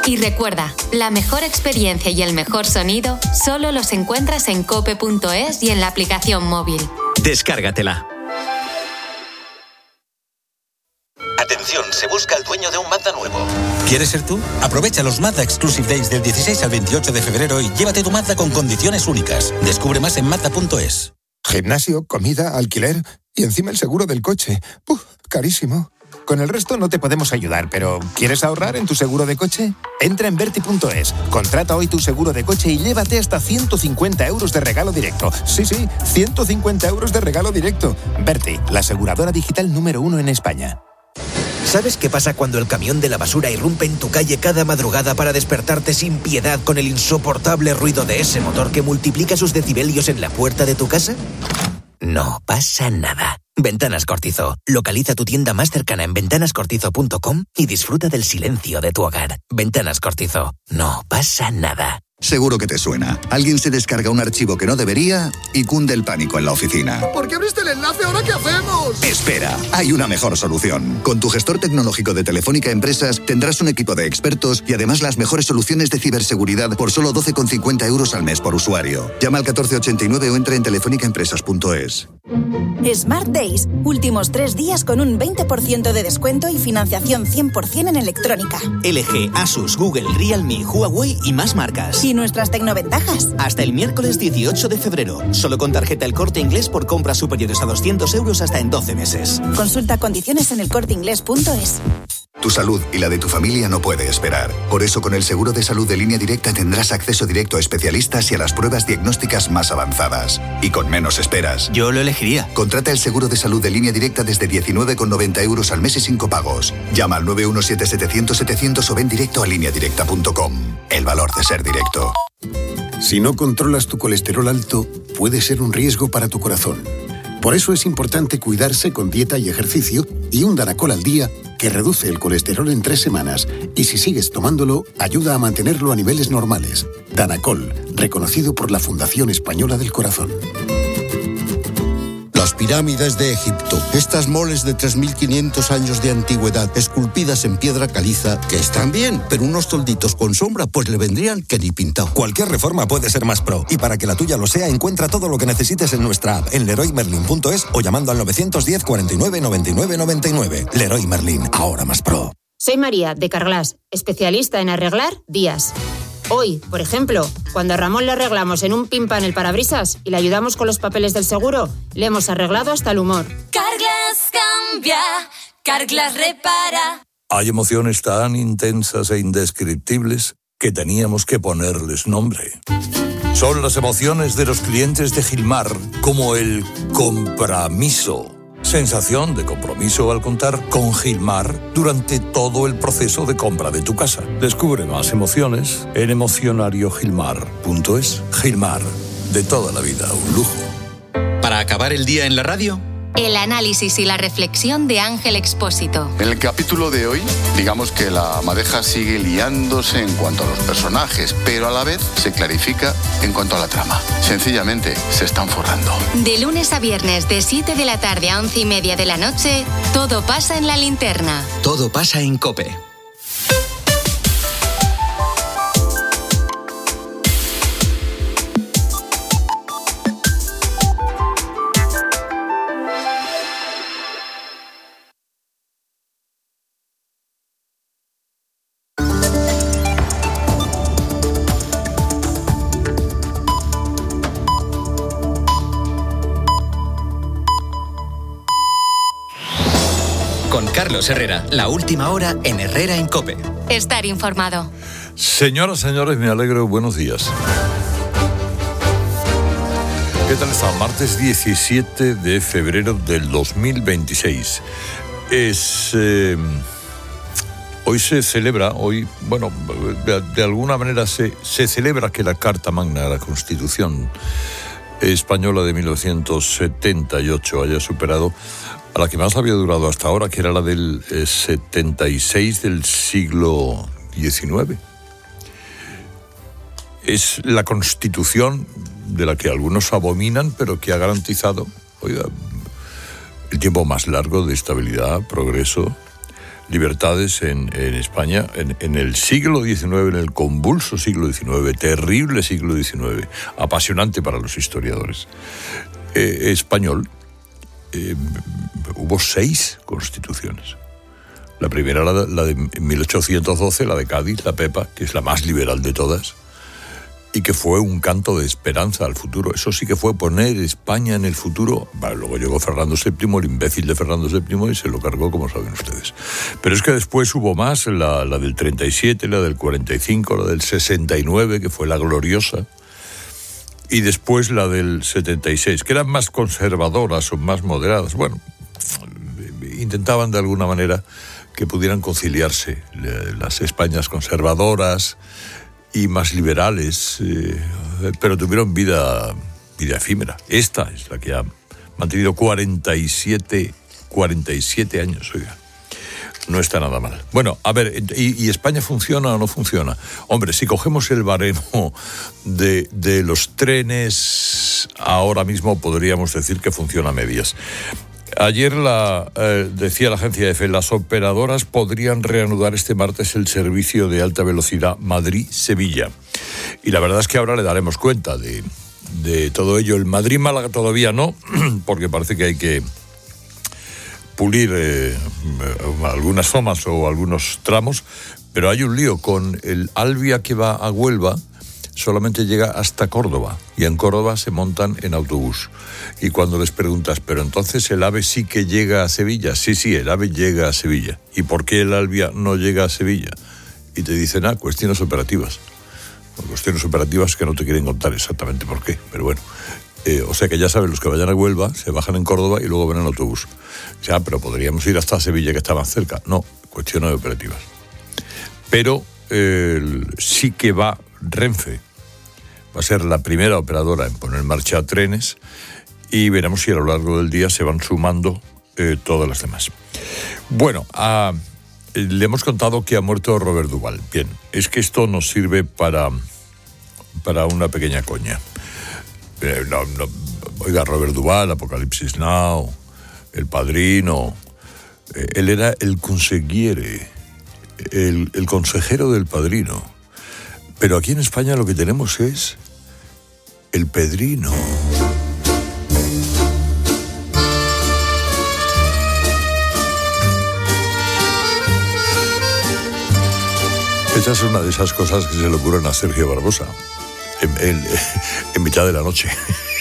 Y recuerda, la mejor experiencia y el mejor sonido solo los encuentras en cope.es y en la aplicación móvil. Descárgatela. Atención, se busca el dueño de un Mazda nuevo. ¿Quieres ser tú? Aprovecha los Mazda Exclusive Days del 16 al 28 de febrero y llévate tu Mazda con condiciones únicas. Descubre más en Mazda.es. Gimnasio, comida, alquiler y encima el seguro del coche. Carísimo. Con el resto no te podemos ayudar, pero ¿quieres ahorrar en tu seguro de coche? Entra en Verti.es, contrata hoy tu seguro de coche y llévate hasta 150 euros de regalo directo. Sí, 150 euros de regalo directo. Verti, la aseguradora digital número 1 en España. ¿Sabes qué pasa cuando el camión de la basura irrumpe en tu calle cada madrugada para despertarte sin piedad con el insoportable ruido de ese motor que multiplica sus decibelios en la puerta de tu casa? No pasa nada. Ventanas Cortizo. Localiza tu tienda más cercana en ventanascortizo.com y disfruta del silencio de tu hogar. Ventanas Cortizo. No pasa nada. Seguro que te suena. Alguien se descarga un archivo que no debería y cunde el pánico en la oficina. ¿Por qué abriste el enlace? ¿Ahora qué hacemos? Espera, hay una mejor solución. Con tu gestor tecnológico de Telefónica Empresas tendrás un equipo de expertos y además las mejores soluciones de ciberseguridad por solo 12,50 euros al mes por usuario. Llama al 1489 o entra en telefónicaempresas.es. Smart Days. Últimos 3 días con un 20% de descuento y financiación 100% en electrónica. LG, Asus, Google, Realme, Huawei y más marcas. Y nuestras tecnoventajas. Hasta el miércoles 18 de febrero. Solo con tarjeta El Corte Inglés por compras superiores a 200 euros hasta en 12 meses. Consulta condiciones en elcorteinglés.es. Tu salud y la de tu familia no puede esperar. Por eso, con el seguro de salud de Línea Directa tendrás acceso directo a especialistas y a las pruebas diagnósticas más avanzadas. Y con menos esperas. Yo lo elegiría. Contrata el seguro de salud de Línea Directa desde 19,90 euros al mes y sin copagos. Llama al 917-700-700 o ven directo a lineadirecta.com. El valor de ser directo. Si no controlas tu colesterol alto, puede ser un riesgo para tu corazón. Por eso es importante cuidarse con dieta y ejercicio y un Danacol al día que reduce el colesterol en 3 semanas y si sigues tomándolo, ayuda a mantenerlo a niveles normales. Danacol, reconocido por la Fundación Española del Corazón. Las pirámides de Egipto, estas moles de 3.500 años de antigüedad, esculpidas en piedra caliza, que están bien, pero unos tolditos con sombra, pues le vendrían que ni pintado. Cualquier reforma puede ser más pro, y para que la tuya lo sea, encuentra todo lo que necesites en nuestra app, en leroymerlin.es o llamando al 910 49 99 99. Leroy Merlin, ahora más pro. Soy María, de Carglass, especialista en arreglar días. Hoy, por ejemplo, cuando a Ramón le arreglamos en un pimpan el parabrisas y le ayudamos con los papeles del seguro, le hemos arreglado hasta el humor. Carglass cambia, Carglass repara. Hay emociones tan intensas e indescriptibles que teníamos que ponerles nombre. Son las emociones de los clientes de Gilmar, como el compromiso. Sensación de compromiso al contar con Gilmar durante todo el proceso de compra de tu casa. Descubre más emociones en emocionariogilmar.es. Gilmar, de toda la vida, un lujo. Para acabar el día en la radio, El análisis y la reflexión de Ángel Expósito. En el capítulo de hoy, digamos que la madeja sigue liándose en cuanto a los personajes, pero a la vez se clarifica en cuanto a la trama. Sencillamente, se están forrando. De lunes a viernes, de 7 de la tarde a 11:30 de la noche, todo pasa en La Linterna. Todo pasa en COPE. Con Carlos Herrera, la última hora en Herrera en COPE. Estar informado. Señoras, señores, me alegro. Buenos días. ¿Qué tal está? Martes 17 de febrero del 2026. Hoy se celebra, de alguna manera se celebra que la Carta Magna, la Constitución Española de 1978, haya superado a la que más había durado hasta ahora, que era la del 76 del siglo XIX. Es la Constitución de la que algunos abominan, pero que ha garantizado, el tiempo más largo de estabilidad, progreso, libertades en España en el siglo XIX, en el convulso siglo XIX, terrible siglo XIX, apasionante para los historiadores. Español, hubo 6 constituciones. La primera, la de 1812, la de Cádiz, la Pepa, que es la más liberal de todas, y que fue un canto de esperanza al futuro. Eso sí que fue poner España en el futuro. Bueno, luego llegó Fernando VII, el imbécil de Fernando VII, y se lo cargó, como saben ustedes. Pero es que después hubo más, la del 37, la del 45, la del 69, que fue la gloriosa, y después la del 76, que eran más conservadoras o más moderadas. Bueno, intentaban de alguna manera que pudieran conciliarse las Españas conservadoras y más liberales, pero tuvieron vida efímera. Esta es la que ha mantenido 47 años, oiga. No está nada mal. Bueno, a ver, ¿y España funciona o no funciona? Hombre, si cogemos el baremo de los trenes, ahora mismo podríamos decir que funciona a medias. Ayer decía la agencia EFE, las operadoras podrían reanudar este martes el servicio de alta velocidad Madrid-Sevilla. Y la verdad es que ahora le daremos cuenta de todo ello. El Madrid-Málaga todavía no, porque parece que hay que pulir algunas zonas o algunos tramos, pero hay un lío con el Alvia que va a Huelva. Solamente llega hasta Córdoba, y en Córdoba se montan en autobús. Y cuando les preguntas, ¿pero entonces el AVE sí que llega a Sevilla? Sí, el AVE llega a Sevilla. ¿Y por qué el Alvia no llega a Sevilla? Y te dicen, cuestiones operativas. Cuestiones operativas que no te quieren contar exactamente por qué, pero bueno. O sea que ya saben, los que vayan a Huelva se bajan en Córdoba y luego van en autobús. Pero podríamos ir hasta Sevilla, que está más cerca. No, cuestiones operativas. Pero sí que va Renfe. Va a ser la primera operadora en poner en marcha trenes, y veremos si a lo largo del día se van sumando todas las demás. Bueno, le hemos contado que ha muerto Robert Duvall. Bien, es que esto nos sirve para una pequeña coña. Oiga, Robert Duvall, Apocalipsis Now, El Padrino, él era el consigliere, el consejero del Padrino. Pero aquí en España lo que tenemos es el Pedrino. Esa es una de esas cosas que se le ocurren a Sergio Barbosa en mitad de la noche.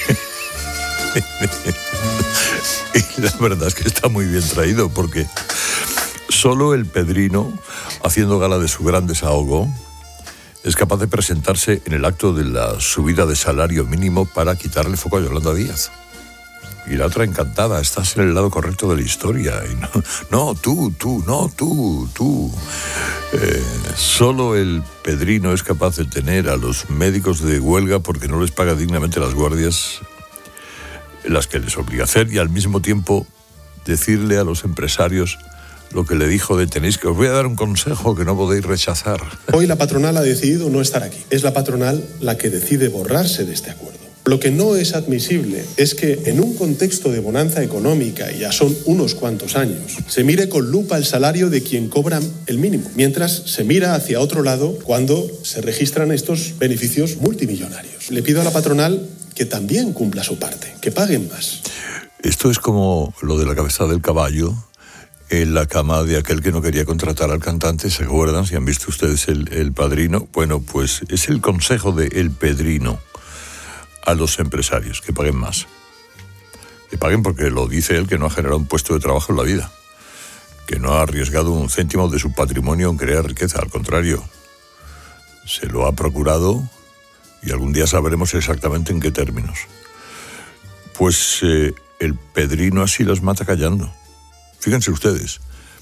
Y la verdad es que está muy bien traído, porque solo el Pedrino, haciendo gala de su gran desahogo, es capaz de presentarse en el acto de la subida de salario mínimo para quitarle foco a Yolanda Díaz. Y la otra encantada, estás en el lado correcto de la historia. Y tú. Solo el Pedrino es capaz de tener a los médicos de huelga porque no les paga dignamente las guardias, las que les obliga a hacer, y al mismo tiempo decirle a los empresarios lo que le dijo de tenéis que os voy a dar un consejo que no podéis rechazar. Hoy la patronal ha decidido no estar aquí. Es la patronal la que decide borrarse de este acuerdo. Lo que no es admisible es que en un contexto de bonanza económica, y ya son unos cuantos años, se mire con lupa el salario de quien cobra el mínimo, mientras se mira hacia otro lado cuando se registran estos beneficios multimillonarios. Le pido a la patronal que también cumpla su parte, que paguen más. Esto es como lo de la cabeza del caballo en la cama de aquel que no quería contratar al cantante. ¿Se acuerdan? Si han visto ustedes el Padrino. Bueno, pues es el consejo de El Pedrino a los empresarios, que paguen más. Que paguen porque lo dice él, que no ha generado un puesto de trabajo en la vida, que no ha arriesgado un céntimo de su patrimonio en crear riqueza. Al contrario, se lo ha procurado, y algún día sabremos exactamente en qué términos. Pues el Pedrino así las mata callando. Fíjense ustedes,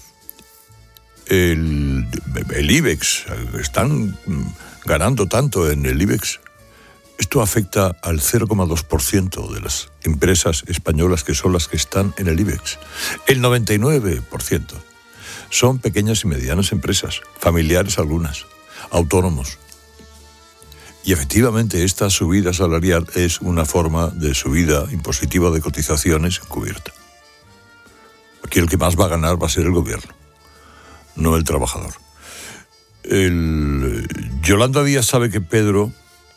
el IBEX, están ganando tanto en el IBEX. Esto afecta al 0,2% de las empresas españolas, que son las que están en el IBEX. El 99% son pequeñas y medianas empresas, familiares algunas, autónomos. Y efectivamente esta subida salarial es una forma de subida impositiva de cotizaciones encubierta. Aquí el que más va a ganar va a ser el gobierno. no el trabajador. Yolanda Díaz sabe que Pedrino,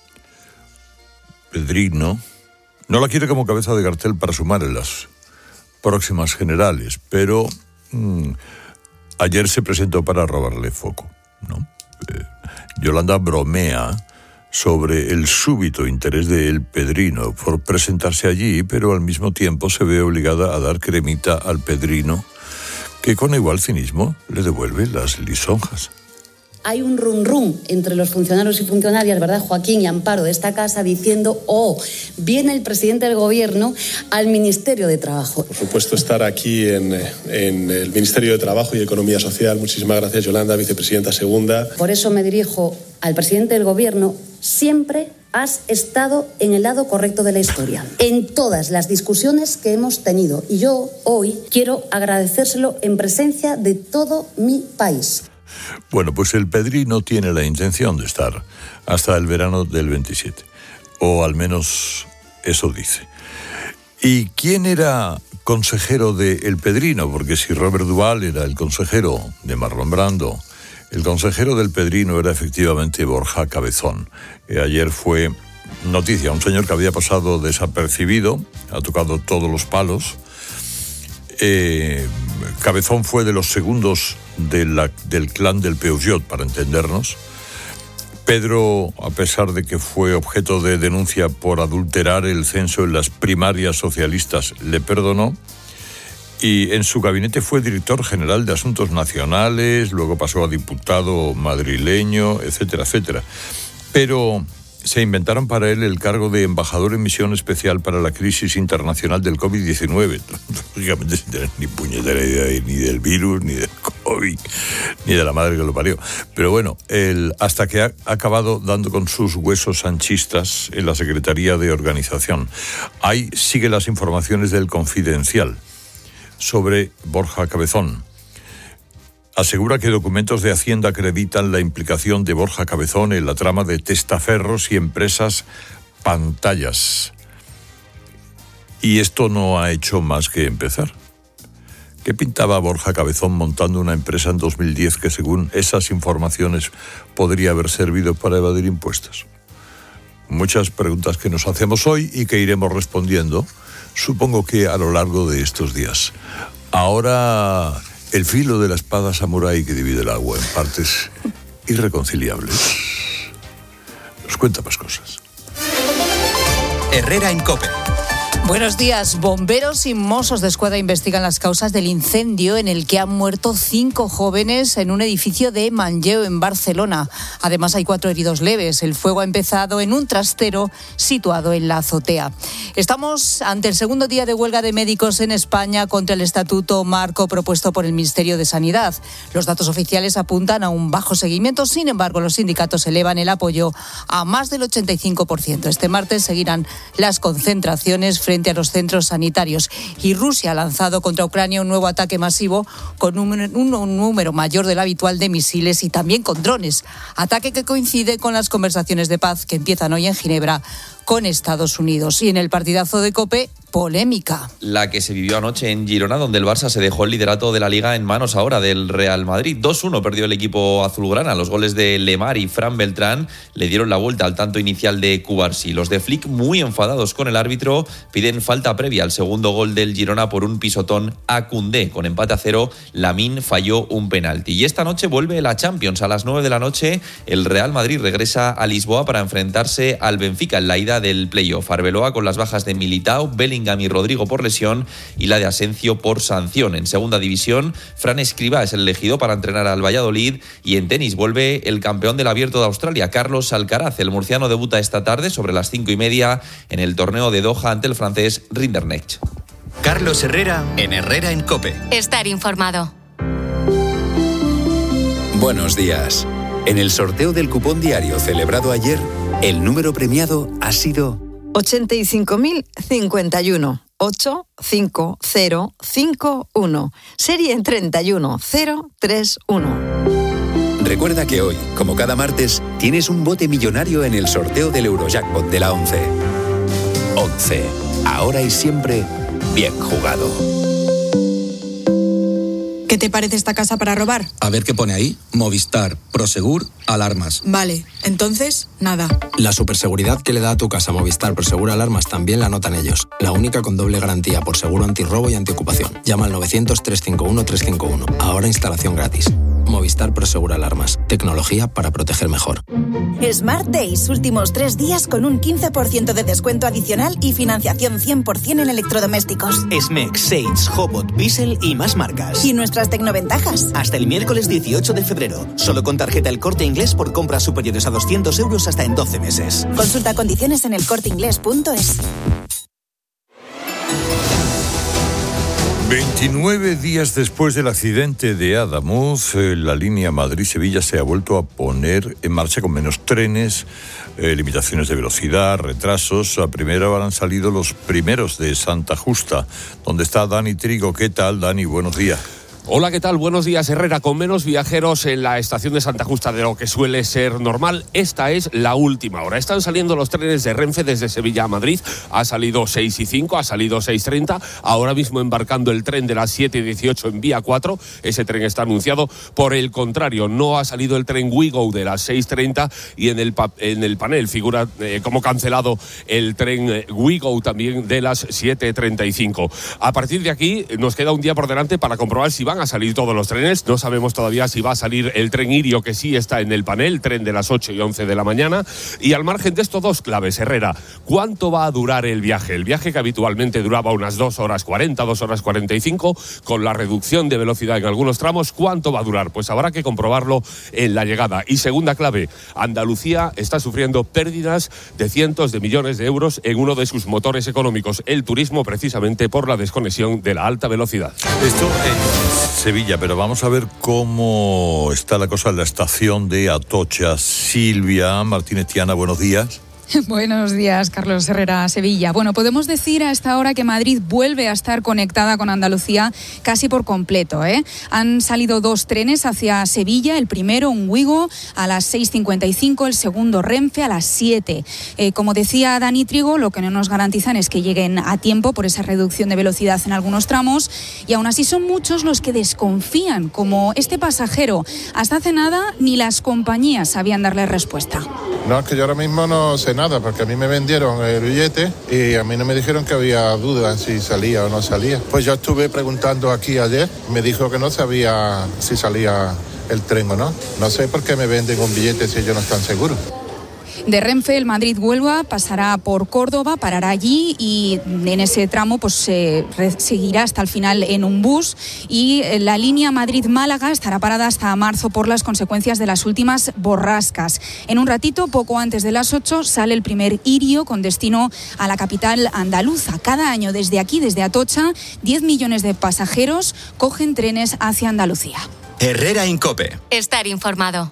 no la quiere como cabeza de cartel para sumar en las próximas generales, pero ayer se presentó para robarle foco, ¿no? Yolanda bromea sobre el súbito interés de El Pedrino por presentarse allí, pero al mismo tiempo se ve obligada a dar cremita al Pedrino, que con igual cinismo le devuelve las lisonjas. Hay un rum entre los funcionarios y funcionarias, ¿verdad, Joaquín y Amparo, de esta casa diciendo, viene el presidente del gobierno al Ministerio de Trabajo? Por supuesto, estar aquí en el Ministerio de Trabajo y Economía Social. Muchísimas gracias, Yolanda, vicepresidenta segunda. Por eso me dirijo al presidente del gobierno. Siempre has estado en el lado correcto de la historia, en todas las discusiones que hemos tenido. Y yo hoy quiero agradecérselo en presencia de todo mi país. Bueno, pues el Pedrino tiene la intención de estar hasta el verano del 27, o al menos eso dice. ¿Y quién era consejero de El Pedrino? Porque si Robert Duval era el consejero de Marlon Brando, el consejero del Pedrino era efectivamente Borja Cabezón. Ayer fue noticia, un señor que había pasado desapercibido, ha tocado todos los palos. Cabezón fue de los segundos del clan del Peugeot, para entendernos. Pedro, a pesar de que fue objeto de denuncia por adulterar el censo en las primarias socialistas, le perdonó. Y en su gabinete fue director general de Asuntos Nacionales, luego pasó a diputado madrileño, etcétera, etcétera. Pero se inventaron para él el cargo de embajador en misión especial para la crisis internacional del COVID-19. Lógicamente sin tener ni puñetera idea ni del virus, ni del COVID, ni de la madre que lo parió. Pero bueno, hasta que ha acabado dando con sus huesos sanchistas en la Secretaría de Organización. Ahí siguen las informaciones del Confidencial sobre Borja Cabezón. Asegura que documentos de Hacienda acreditan la implicación de Borja Cabezón en la trama de testaferros y empresas pantallas. Y esto no ha hecho más que empezar. ¿Qué pintaba Borja Cabezón montando una empresa en 2010 que, según esas informaciones, podría haber servido para evadir impuestos? Muchas preguntas que nos hacemos hoy y que iremos respondiendo, supongo que a lo largo de estos días. Ahora, el filo de la espada samurái que divide el agua en partes irreconciliables nos cuenta más cosas. Herrera en COPE. Buenos días. Bomberos y Mossos de Escuadra investigan las causas del incendio en el que han muerto 5 jóvenes en un edificio de Manlleu, en Barcelona. Además, hay 4 heridos leves. El fuego ha empezado en un trastero situado en la azotea. Estamos ante el segundo día de huelga de médicos en España contra el estatuto marco propuesto por el Ministerio de Sanidad. Los datos oficiales apuntan a un bajo seguimiento. Sin embargo, los sindicatos elevan el apoyo a más del 85%. Este martes seguirán las concentraciones frente a los centros sanitarios. Y Rusia ha lanzado contra Ucrania un nuevo ataque masivo con un número mayor del habitual de misiles y también con drones. Ataque que coincide con las conversaciones de paz que empiezan hoy en Ginebra con Estados Unidos. Y en el partidazo de COPE, polémica. La que se vivió anoche en Girona, donde el Barça se dejó el liderato de la Liga en manos ahora del Real Madrid. 2-1 perdió el equipo azulgrana. Los goles de Lemar y Fran Beltrán le dieron la vuelta al tanto inicial de Cubarsí. Los de Flick, muy enfadados con el árbitro, piden falta previa al segundo gol del Girona por un pisotón a Koundé. Con empate a 0, Lamine falló un penalti. Y esta noche vuelve la Champions. A las 9 de la noche, el Real Madrid regresa a Lisboa para enfrentarse al Benfica en la ida del playoff. Arbeloa con las bajas de Militao, Bellingham y Rodrigo por lesión y la de Asencio por sanción. En segunda división, Fran Escribá es el elegido para entrenar al Valladolid, y en tenis vuelve el campeón del Abierto de Australia, Carlos Alcaraz. El murciano debuta esta tarde sobre las 5:30 en el torneo de Doha ante el francés Rinderknecht. Carlos Herrera en Herrera en COPE. Estar informado. Buenos días. En el sorteo del cupón diario celebrado ayer, el número premiado ha sido 85.051. 85051. Serie 31031. Recuerda que hoy, como cada martes, tienes un bote millonario en el sorteo del Eurojackpot de la 11. 11. Ahora y siempre, bien jugado. ¿Qué te parece esta casa para robar? A ver qué pone ahí. Movistar, Prosegur, alarmas. Vale, entonces, nada. La superseguridad que le da a tu casa Movistar Prosegur Alarmas también la notan ellos. La única con doble garantía por seguro antirrobo y antiocupación. Llama al 900-351-351. Ahora instalación gratis. Movistar Prosegur Alarmas. Tecnología para proteger mejor. Smart Days, últimos 3 días con un 15% de descuento adicional y financiación 100% en electrodomésticos. Smex, Sage, Hobot, Bissell y más marcas. Y nuestras tecnoventajas. Hasta el miércoles 18 de febrero. Solo con tarjeta El Corte Inglés por compras superiores a 200 euros hasta en 12 meses. Consulta condiciones en elcorteinglés.es. 29 días después del accidente de Adamuz, la línea Madrid-Sevilla se ha vuelto a poner en marcha con menos trenes, limitaciones de velocidad, retrasos. A primera hora han salido los primeros de Santa Justa, donde está Dani Trigo. ¿Qué tal, Dani? Buenos días. Hola, ¿qué tal? Buenos días, Herrera. Con menos viajeros en la estación de Santa Justa de lo que suele ser normal, esta es la última hora. Están saliendo los trenes de Renfe desde Sevilla a Madrid. Ha salido 6:05, ha salido 6:30. Ahora mismo embarcando el tren de las 7:18 en vía 4. Ese tren está anunciado. Por el contrario, no ha salido el tren WeGo de las 6:30 y en el panel figura como cancelado el tren WeGo también de las 7:35. A partir de aquí nos queda un día por delante para comprobar si van a salir todos los trenes. No sabemos todavía si va a salir el tren Irio, que sí está en el panel, tren de las 8:11 de la mañana. Y al margen de esto, dos claves, Herrera. ¿Cuánto va a durar el viaje? El viaje que habitualmente duraba unas 2 horas 40, 2 horas 45, con la reducción de velocidad en algunos tramos, ¿cuánto va a durar? Pues habrá que comprobarlo en la llegada. Y segunda clave, Andalucía está sufriendo pérdidas de cientos de millones de euros en uno de sus motores económicos, el turismo, precisamente por la desconexión de la alta velocidad. Esto en Sevilla, pero vamos a ver cómo está la cosa en la estación de Atocha. Silvia Martínez Tiana, buenos días. Buenos días, Carlos Herrera, Sevilla. Bueno, podemos decir a esta hora que Madrid vuelve a estar conectada con Andalucía casi por completo, ¿eh? Han salido 2 trenes hacia Sevilla, el primero un WeGo a las 6:55, el segundo Renfe a las 7. Como decía Dani Trigo, lo que no nos garantizan es que lleguen a tiempo por esa reducción de velocidad en algunos tramos, y aún así son muchos los que desconfían, como este pasajero. Hasta hace nada ni las compañías sabían darle respuesta. No, es que yo ahora mismo no sé nada, porque a mí me vendieron el billete y a mí no me dijeron que había dudas si salía o no salía. Pues yo estuve preguntando aquí ayer, me dijo que no sabía si salía el tren o no. No sé por qué me venden un billete si ellos no están seguros. De Renfe, el Madrid-Huelva pasará por Córdoba, parará allí y en ese tramo pues seguirá hasta el final en un bus, y la línea Madrid-Málaga estará parada hasta marzo por las consecuencias de las últimas borrascas. En un ratito, poco antes de las 8, sale el primer Irio con destino a la capital andaluza. Cada año desde aquí, desde Atocha, 10 millones de pasajeros cogen trenes hacia Andalucía. Herrera en COPE. Estar informado.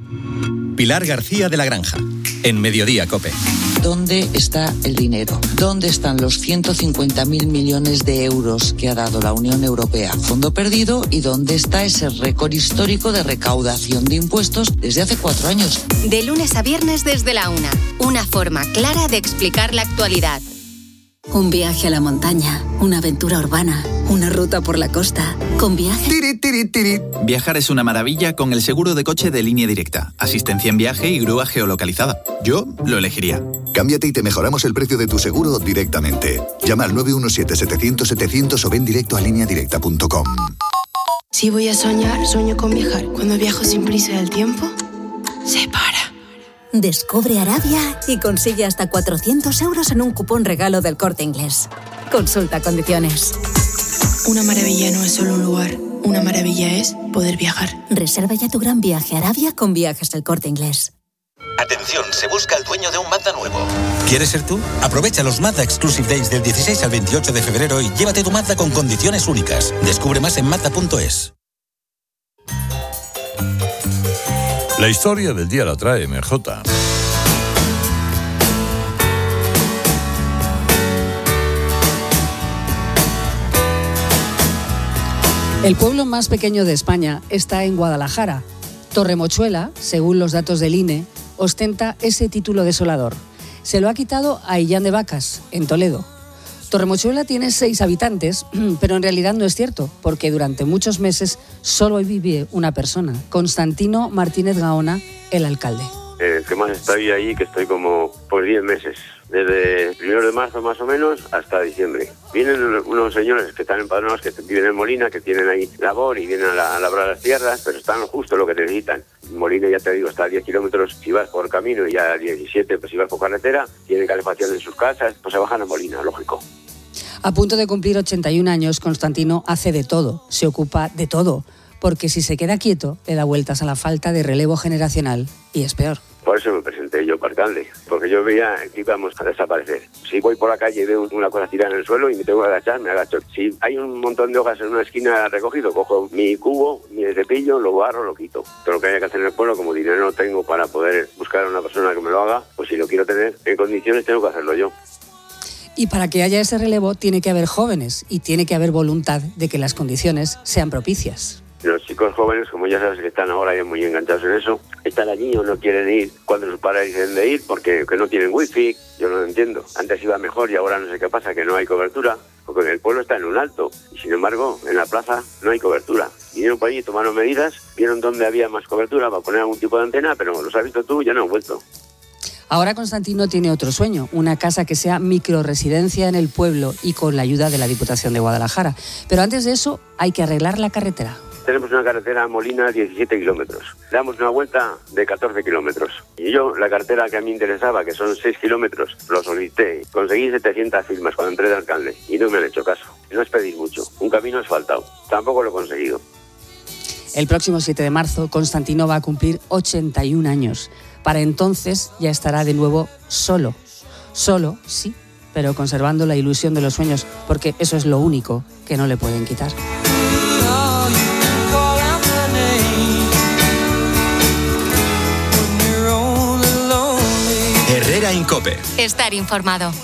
Pilar García de la Granja, en Mediodía COPE. ¿Dónde está el dinero? ¿Dónde están los 150.000 millones de euros que ha dado la Unión Europea? Fondo perdido. ¿Y dónde está ese récord histórico de recaudación de impuestos desde hace 4 años? De lunes a viernes desde la 1. Una forma clara de explicar la actualidad. Un viaje a la montaña, una aventura urbana, una ruta por la costa. Con Viaje... Viajar es una maravilla con el seguro de coche de Línea Directa. Asistencia en viaje y grúa geolocalizada. Yo lo elegiría. Cámbiate y te mejoramos el precio de tu seguro directamente. Llama al 917-700-700 o ven directo a lineadirecta.com. Si voy a soñar, sueño con viajar. Cuando viajo sin prisa del tiempo, se para. Descubre Arabia y consigue hasta 400 euros en un cupón regalo del Corte Inglés. Consulta condiciones. Una maravilla no es solo un lugar. Una maravilla es poder viajar. Reserva ya tu gran viaje a Arabia con Viajes del Corte Inglés. Atención, se busca el dueño de un Mazda nuevo. ¿Quieres ser tú? Aprovecha los Mazda Exclusive Days del 16 al 28 de febrero y llévate tu Mazda con condiciones únicas. Descubre más en Mazda.es. La historia del día la trae MJ. El pueblo más pequeño de España está en Guadalajara. Torremochuela, según los datos del INE, ostenta ese título desolador. Se lo ha quitado a Illán de Vacas, en Toledo. Torremochuela tiene 6 habitantes, pero en realidad no es cierto, porque durante muchos meses solo vive una persona, Constantino Martínez Gaona, el alcalde. Que más estoy ahí, que estoy como por 10 meses. Desde el 1 de marzo más o menos hasta diciembre. Vienen unos señores que están empadronados, que viven en Molina, que tienen ahí labor y vienen a labrar las tierras, pero están justo lo que necesitan. Molina, ya te digo, está a 10 kilómetros si vas por camino y a 17 pues si vas por carretera. Tienen calefacción en sus casas, pues se bajan a Molina, lógico. A punto de cumplir 81 años, Constantino hace de todo, se ocupa de todo, porque si se queda quieto, le da vueltas a la falta de relevo generacional y es peor. Por eso me presenté yo para alcalde, porque yo veía que íbamos a desaparecer. Si voy por la calle y veo una cosa tirada en el suelo y me tengo que agachar, me agacho. Si hay un montón de hojas en una esquina recogido, cojo mi cubo, mi cepillo, lo barro, lo quito. Todo lo que haya que hacer en el pueblo, como dinero no tengo para poder buscar a una persona que me lo haga, pues si lo quiero tener en condiciones tengo que hacerlo yo. Y para que haya ese relevo tiene que haber jóvenes y tiene que haber voluntad de que las condiciones sean propicias. Los chicos jóvenes, como ya sabes que están ahora ya muy enganchados en eso, están allí o no quieren ir cuando sus padres dicen de ir porque que no tienen wifi, yo no lo entiendo. Antes iba mejor y ahora no sé qué pasa, que no hay cobertura, porque el pueblo está en un alto y sin embargo en la plaza no hay cobertura. Vinieron por allí, tomaron medidas, vieron dónde había más cobertura para poner algún tipo de antena, pero los has visto tú y ya no han vuelto. Ahora Constantino tiene otro sueño, una casa que sea microresidencia en el pueblo y con la ayuda de la Diputación de Guadalajara. Pero antes de eso hay que arreglar la carretera. Tenemos una carretera a Molina 17 kilómetros. Damos una vuelta de 14 kilómetros. Y yo, la carretera que a mí interesaba, que son 6 kilómetros, lo solicité. Conseguí 700 firmas cuando entré de alcalde y no me han hecho caso. No es pedir mucho. Un camino asfaltado. Tampoco lo he conseguido. El próximo 7 de marzo, Constantino va a cumplir 81 años. Para entonces ya estará de nuevo solo. Solo, sí, pero conservando la ilusión de los sueños, porque eso es lo único que no le pueden quitar. Herrera Incope. Estar informado.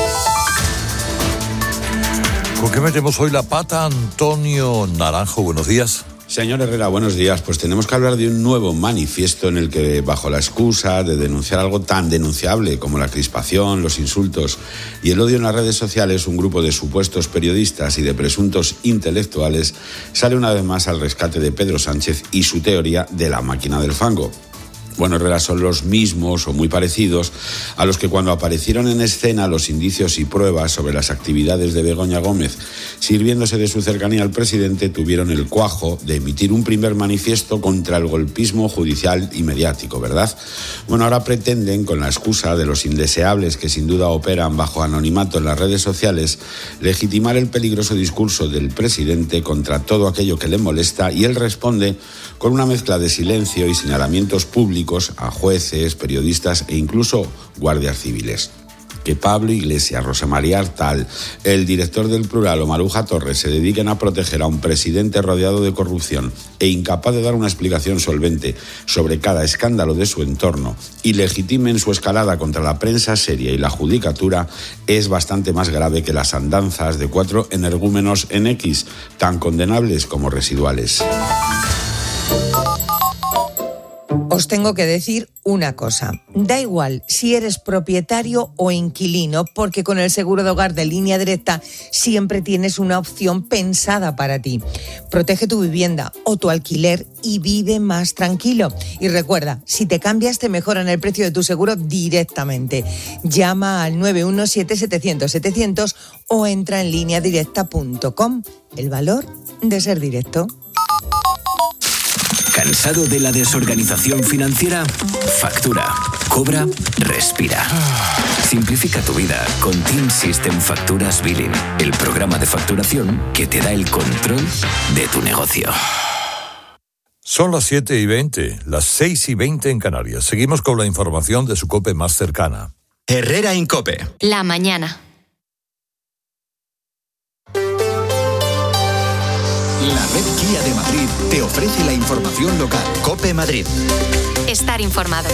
¿Con qué metemos hoy la pata, Antonio Naranjo? Buenos días. Señor Herrera, buenos días. Pues tenemos que hablar de un nuevo manifiesto en el que, bajo la excusa de denunciar algo tan denunciable como la crispación, los insultos y el odio en las redes sociales, un grupo de supuestos periodistas y de presuntos intelectuales sale una vez más al rescate de Pedro Sánchez y su teoría de la máquina del fango. Bueno, Herrera, son los mismos o muy parecidos a los que cuando aparecieron en escena los indicios y pruebas sobre las actividades de Begoña Gómez, sirviéndose de su cercanía al presidente, tuvieron el cuajo de emitir un primer manifiesto contra el golpismo judicial y mediático, ¿verdad? Bueno, ahora pretenden, con la excusa de los indeseables que sin duda operan bajo anonimato en las redes sociales, legitimar el peligroso discurso del presidente contra todo aquello que le molesta, y él responde con una mezcla de silencio y señalamientos públicos a jueces, periodistas e incluso guardias civiles. Que Pablo Iglesias, Rosa María Artal, el director del Plural o Maruja Torres se dediquen a proteger a un presidente rodeado de corrupción e incapaz de dar una explicación solvente sobre cada escándalo de su entorno y legitimen su escalada contra la prensa seria y la judicatura es bastante más grave que las andanzas de 4 energúmenos en X, tan condenables como residuales. Os tengo que decir una cosa. Da igual si eres propietario o inquilino, porque con el seguro de hogar de Línea Directa siempre tienes una opción pensada para ti. Protege tu vivienda o tu alquiler y vive más tranquilo. Y recuerda, si te cambias te mejoran el precio de tu seguro directamente. Llama al 917-700-700 o entra en lineadirecta.com. El valor de ser directo. ¿Cansado de la desorganización financiera? Factura, cobra, respira. Simplifica tu vida con Team System Facturas Billing, el programa de facturación que te da el control de tu negocio. Son las 7:20, las 6:20 en Canarias. Seguimos con la información de su COPE más cercana. Herrera Incope. La mañana. La red Kia de Madrid te ofrece la información local. COPE Madrid. Estar informado.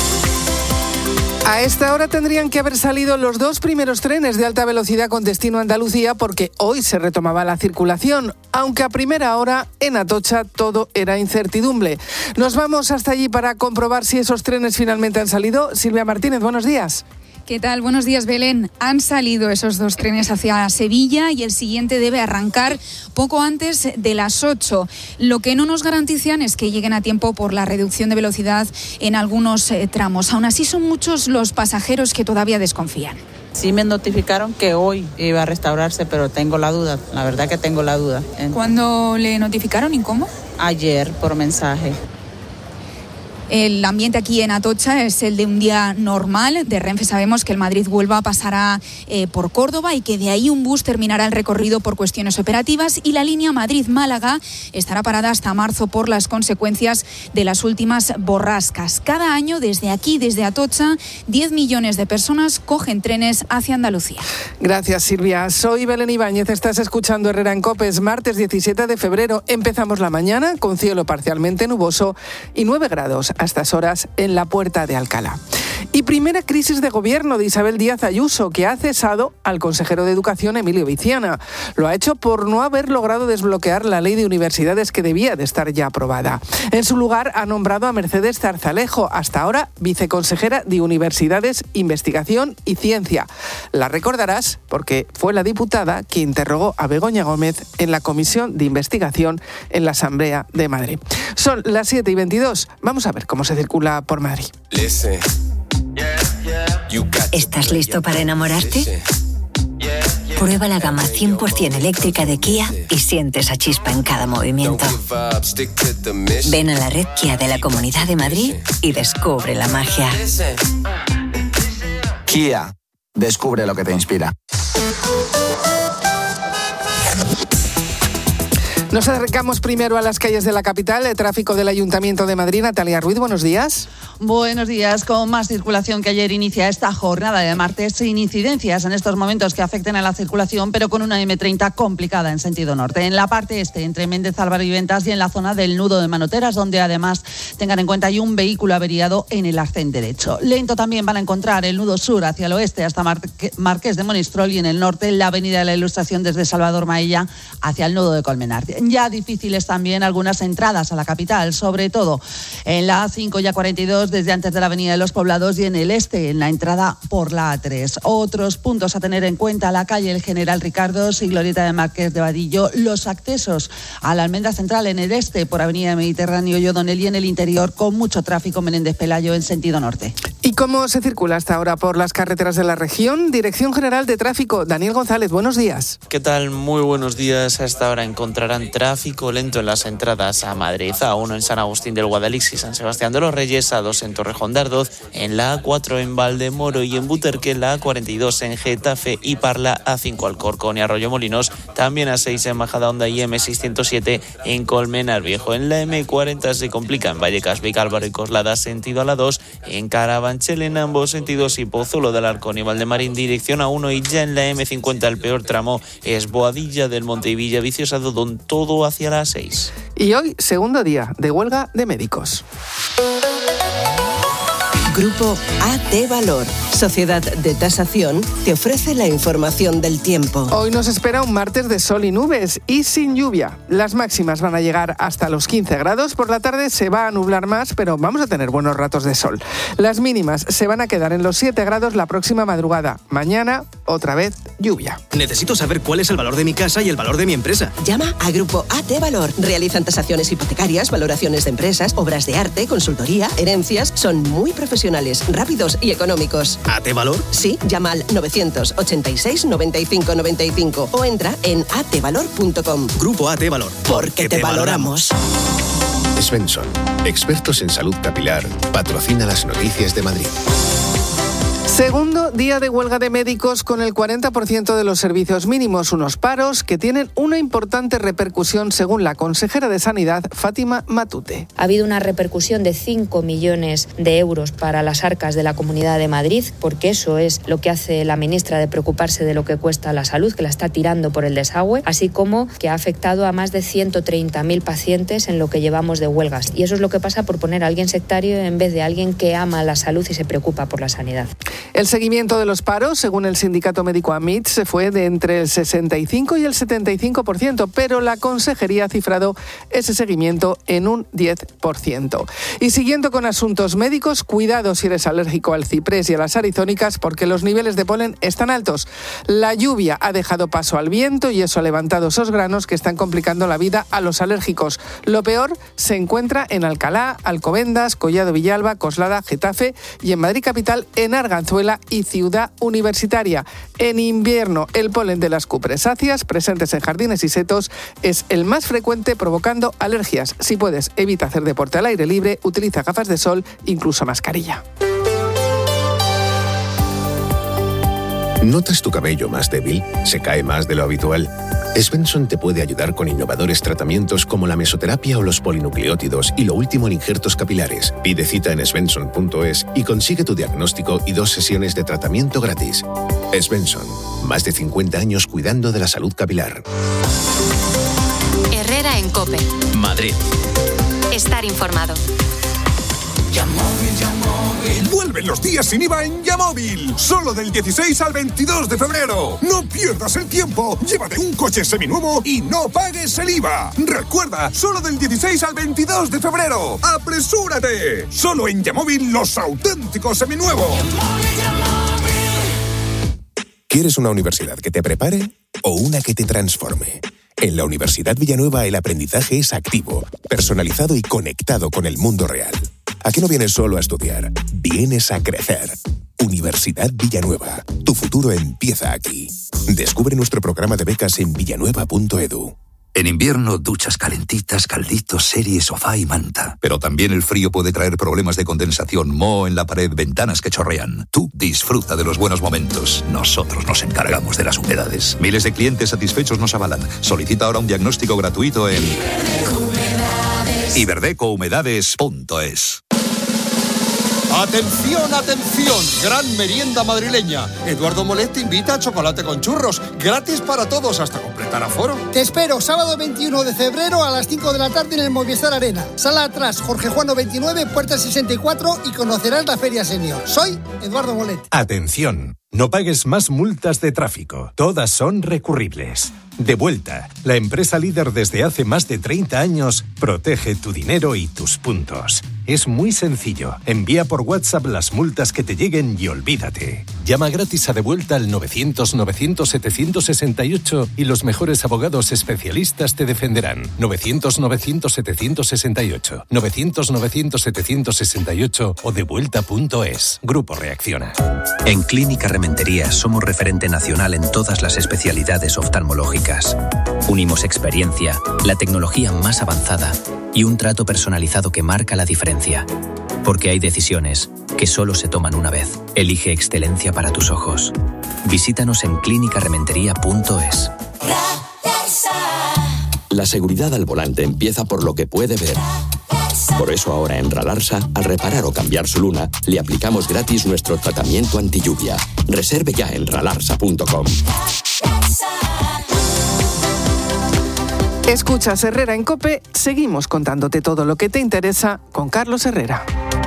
A esta hora tendrían que haber salido los 2 primeros trenes de alta velocidad con destino a Andalucía, porque hoy se retomaba la circulación, aunque a primera hora en Atocha todo era incertidumbre. Nos vamos hasta allí para comprobar si esos trenes finalmente han salido. Silvia Martínez, buenos días. ¿Qué tal? Buenos días, Belén. Han salido esos 2 trenes hacia Sevilla y el siguiente debe arrancar poco antes de las 8. Lo que no nos garantizan es que lleguen a tiempo por la reducción de velocidad en algunos tramos. Aún así, son muchos los pasajeros que todavía desconfían. Sí me notificaron que hoy iba a restaurarse, pero tengo la duda, la verdad que tengo la duda. ¿Cuándo le notificaron y cómo? Ayer, por mensaje. El ambiente aquí en Atocha es el de un día normal. De Renfe sabemos que el Madrid-Huelva pasará por Córdoba y que de ahí un bus terminará el recorrido por cuestiones operativas, y la línea Madrid-Málaga estará parada hasta marzo por las consecuencias de las últimas borrascas. Cada año, desde aquí, desde Atocha, 10 millones de personas cogen trenes hacia Andalucía. Gracias, Silvia. Soy Belén Ibáñez, estás escuchando Herrera en COPE. Es martes 17 de febrero. Empezamos la mañana con cielo parcialmente nuboso y 9 grados a estas horas en la Puerta de Alcalá. Y primera crisis de gobierno de Isabel Díaz Ayuso, que ha cesado al consejero de Educación, Emilio Viciana. Lo ha hecho por no haber logrado desbloquear la ley de universidades, que debía de estar ya aprobada. En su lugar ha nombrado a Mercedes Zarzalejo, hasta ahora viceconsejera de Universidades, Investigación y Ciencia. La recordarás porque fue la diputada que interrogó a Begoña Gómez en la Comisión de Investigación en la Asamblea de Madrid. Son las 7:22. Vamos a ver cómo se circula por Madrid. ¿Estás listo para enamorarte? Prueba la gama 100% eléctrica de Kia y siente esa chispa en cada movimiento. Ven a la red Kia de la Comunidad de Madrid y descubre la magia. Kia, descubre lo que te inspira. Nos acercamos primero a las calles de la capital. El tráfico del Ayuntamiento de Madrid. Natalia Ruiz, buenos días. Buenos días. Con más circulación que ayer inicia esta jornada de martes, sin incidencias en estos momentos que afecten a la circulación, pero con una M30 complicada en sentido norte. En la parte este, entre Méndez Álvaro y Ventas, y en la zona del nudo de Manoteras, donde además, tengan en cuenta, hay un vehículo averiado en el arcén derecho. Lento también van a encontrar el nudo sur hacia el oeste hasta Marqués de Monistrol, y en el norte la avenida de la Ilustración desde Salvador Maella hacia el nudo de Colmenar. Ya difíciles también algunas entradas a la capital, sobre todo en la A5 y A42 desde antes de la avenida de los Poblados, y en el este en la entrada por la A3. Otros puntos a tener en cuenta: la calle El General Ricardos y Glorieta de Marqués de Vadillo, los accesos a la Almendra Central en el este por avenida Mediterráneo y O'Donnell, y en el interior con mucho tráfico Menéndez Pelayo en sentido norte. ¿Y cómo se circula hasta ahora por las carreteras de la región? Dirección General de Tráfico, Daniel González, buenos días. ¿Qué tal? Muy buenos días. Hasta ahora encontrarán tráfico lento en las entradas a Madrid: A1 en San Agustín del Guadalix y San Sebastián de los Reyes, A2 en Torrejón de Ardoz, en la A4 en Valdemoro y en Buterque, en la A42 en Getafe y Parla, A5 Alcorcón y Arroyomolinos, también A6 en Majadahonda y M607 en Colmenar Viejo. En la M40 se complica en Vallecas, Vicálvaro y Coslada, sentido a la 2, en Carabanchel en ambos sentidos, y Pozuelo del Arcón y Valdemarín dirección A1, y ya en la M50 el peor tramo es Boadilla del Monte y Villaviciosa de Odón, todo hacia las 6. Y hoy, segundo día de huelga de médicos. Grupo AT Valor, sociedad de tasación, te ofrece la información del tiempo. Hoy nos espera un martes de sol y nubes y sin lluvia. Las máximas van a llegar hasta los 15 grados. Por la tarde se va a nublar más, pero vamos a tener buenos ratos de sol. Las mínimas se van a quedar en los 7 grados la próxima madrugada. Mañana, otra vez, lluvia. Necesito saber cuál es el valor de mi casa y el valor de mi empresa. Llama a Grupo AT Valor. Realizan tasaciones hipotecarias, valoraciones de empresas, obras de arte, consultoría, herencias. Son muy profesionales, rápidos y económicos. ¿AT Valor? Sí, llama al 986 95 95 o entra en atvalor.com. Grupo AT Valor. Porque te valoramos. Svensson, expertos en salud capilar, patrocina las noticias de Madrid. Segundo día de huelga de médicos con el 40% de los servicios mínimos, unos paros que tienen una importante repercusión según la consejera de Sanidad, Fátima Matute. Ha habido una repercusión de 5 millones de euros para las arcas de la Comunidad de Madrid, porque eso es lo que hace la ministra, de preocuparse de lo que cuesta la salud, que la está tirando por el desagüe, así como que ha afectado a más de 130.000 pacientes en lo que llevamos de huelgas. Y eso es lo que pasa por poner a alguien sectario en vez de alguien que ama la salud y se preocupa por la sanidad. El seguimiento de los paros, según el sindicato médico AMIT, se fue de entre el 65 y el 75%, pero la consejería ha cifrado ese seguimiento en un 10%. Y siguiendo con asuntos médicos, cuidado si eres alérgico al ciprés y a las arizónicas, porque los niveles de polen están altos. La lluvia ha dejado paso al viento y eso ha levantado esos granos que están complicando la vida a los alérgicos. Lo peor se encuentra en Alcalá, Alcobendas, Collado Villalba, Coslada, Getafe y en Madrid capital, en Arganzuela y Ciudad Universitaria. En invierno, el polen de las cupresáceas presentes en jardines y setos es el más frecuente, provocando alergias. Si puedes, evita hacer deporte al aire libre, utiliza gafas de sol, incluso mascarilla. ¿Notas tu cabello más débil? ¿Se cae más de lo habitual? Svensson te puede ayudar con innovadores tratamientos como la mesoterapia o los polinucleótidos y lo último en injertos capilares. Pide cita en svensson.es y consigue tu diagnóstico y 2 sesiones de tratamiento gratis. Svensson, más de 50 años cuidando de la salud capilar. Herrera en COPE. Madrid. Estar informado. Vuelven los días sin IVA en Yamóvil. Solo del 16 al 22 de febrero. No pierdas el tiempo. Llévate un coche seminuevo y no pagues el IVA. Recuerda, solo del 16 al 22 de febrero. ¡Apresúrate! Solo en Yamóvil los auténticos seminuevos. ¿Quieres una universidad que te prepare o una que te transforme? En la Universidad Villanueva el aprendizaje es activo, personalizado y conectado con el mundo real. ¿A qué no vienes solo a estudiar? Vienes a crecer. Universidad Villanueva. Tu futuro empieza aquí. Descubre nuestro programa de becas en villanueva.edu. En invierno, duchas calentitas, calditos, serie, sofá y manta. Pero también el frío puede traer problemas de condensación, moho en la pared, ventanas que chorrean. Tú disfruta de los buenos momentos. Nosotros nos encargamos de las humedades. Miles de clientes satisfechos nos avalan. Solicita ahora un diagnóstico gratuito en iberdecouhumedades.es. ¡Atención, atención! Gran merienda madrileña. Eduardo Molet te invita a chocolate con churros. Gratis para todos hasta completar aforo. Te espero sábado 21 de febrero a las 5 de la tarde en el Movistar Arena. Sala atrás, Jorge Juano 29, puerta 64 y conocerás la Feria Senior. Soy Eduardo Molet. Atención, no pagues más multas de tráfico. Todas son recurribles. Devuelta, la empresa líder desde hace más de 30 años, protege tu dinero y tus puntos. Es muy sencillo. Envía por WhatsApp las multas que te lleguen y olvídate. Llama gratis a Devuelta al 900-900-768 y los mejores abogados especialistas te defenderán. 900-900-768. 900-900-768 o devuelta.es. Grupo Reacciona. En Clínica Rementería somos referente nacional en todas las especialidades oftalmológicas. Unimos experiencia, la tecnología más avanzada y un trato personalizado que marca la diferencia. Porque hay decisiones que solo se toman una vez. Elige excelencia para tus ojos. Visítanos en clínicarementería.es. La seguridad al volante empieza por lo que puede ver. Por eso ahora en Ralarsa, al reparar o cambiar su luna, le aplicamos gratis nuestro tratamiento antilluvia. Reserve ya en ralarsa.com. Escuchas Herrera en COPE, seguimos contándote todo lo que te interesa con Carlos Herrera.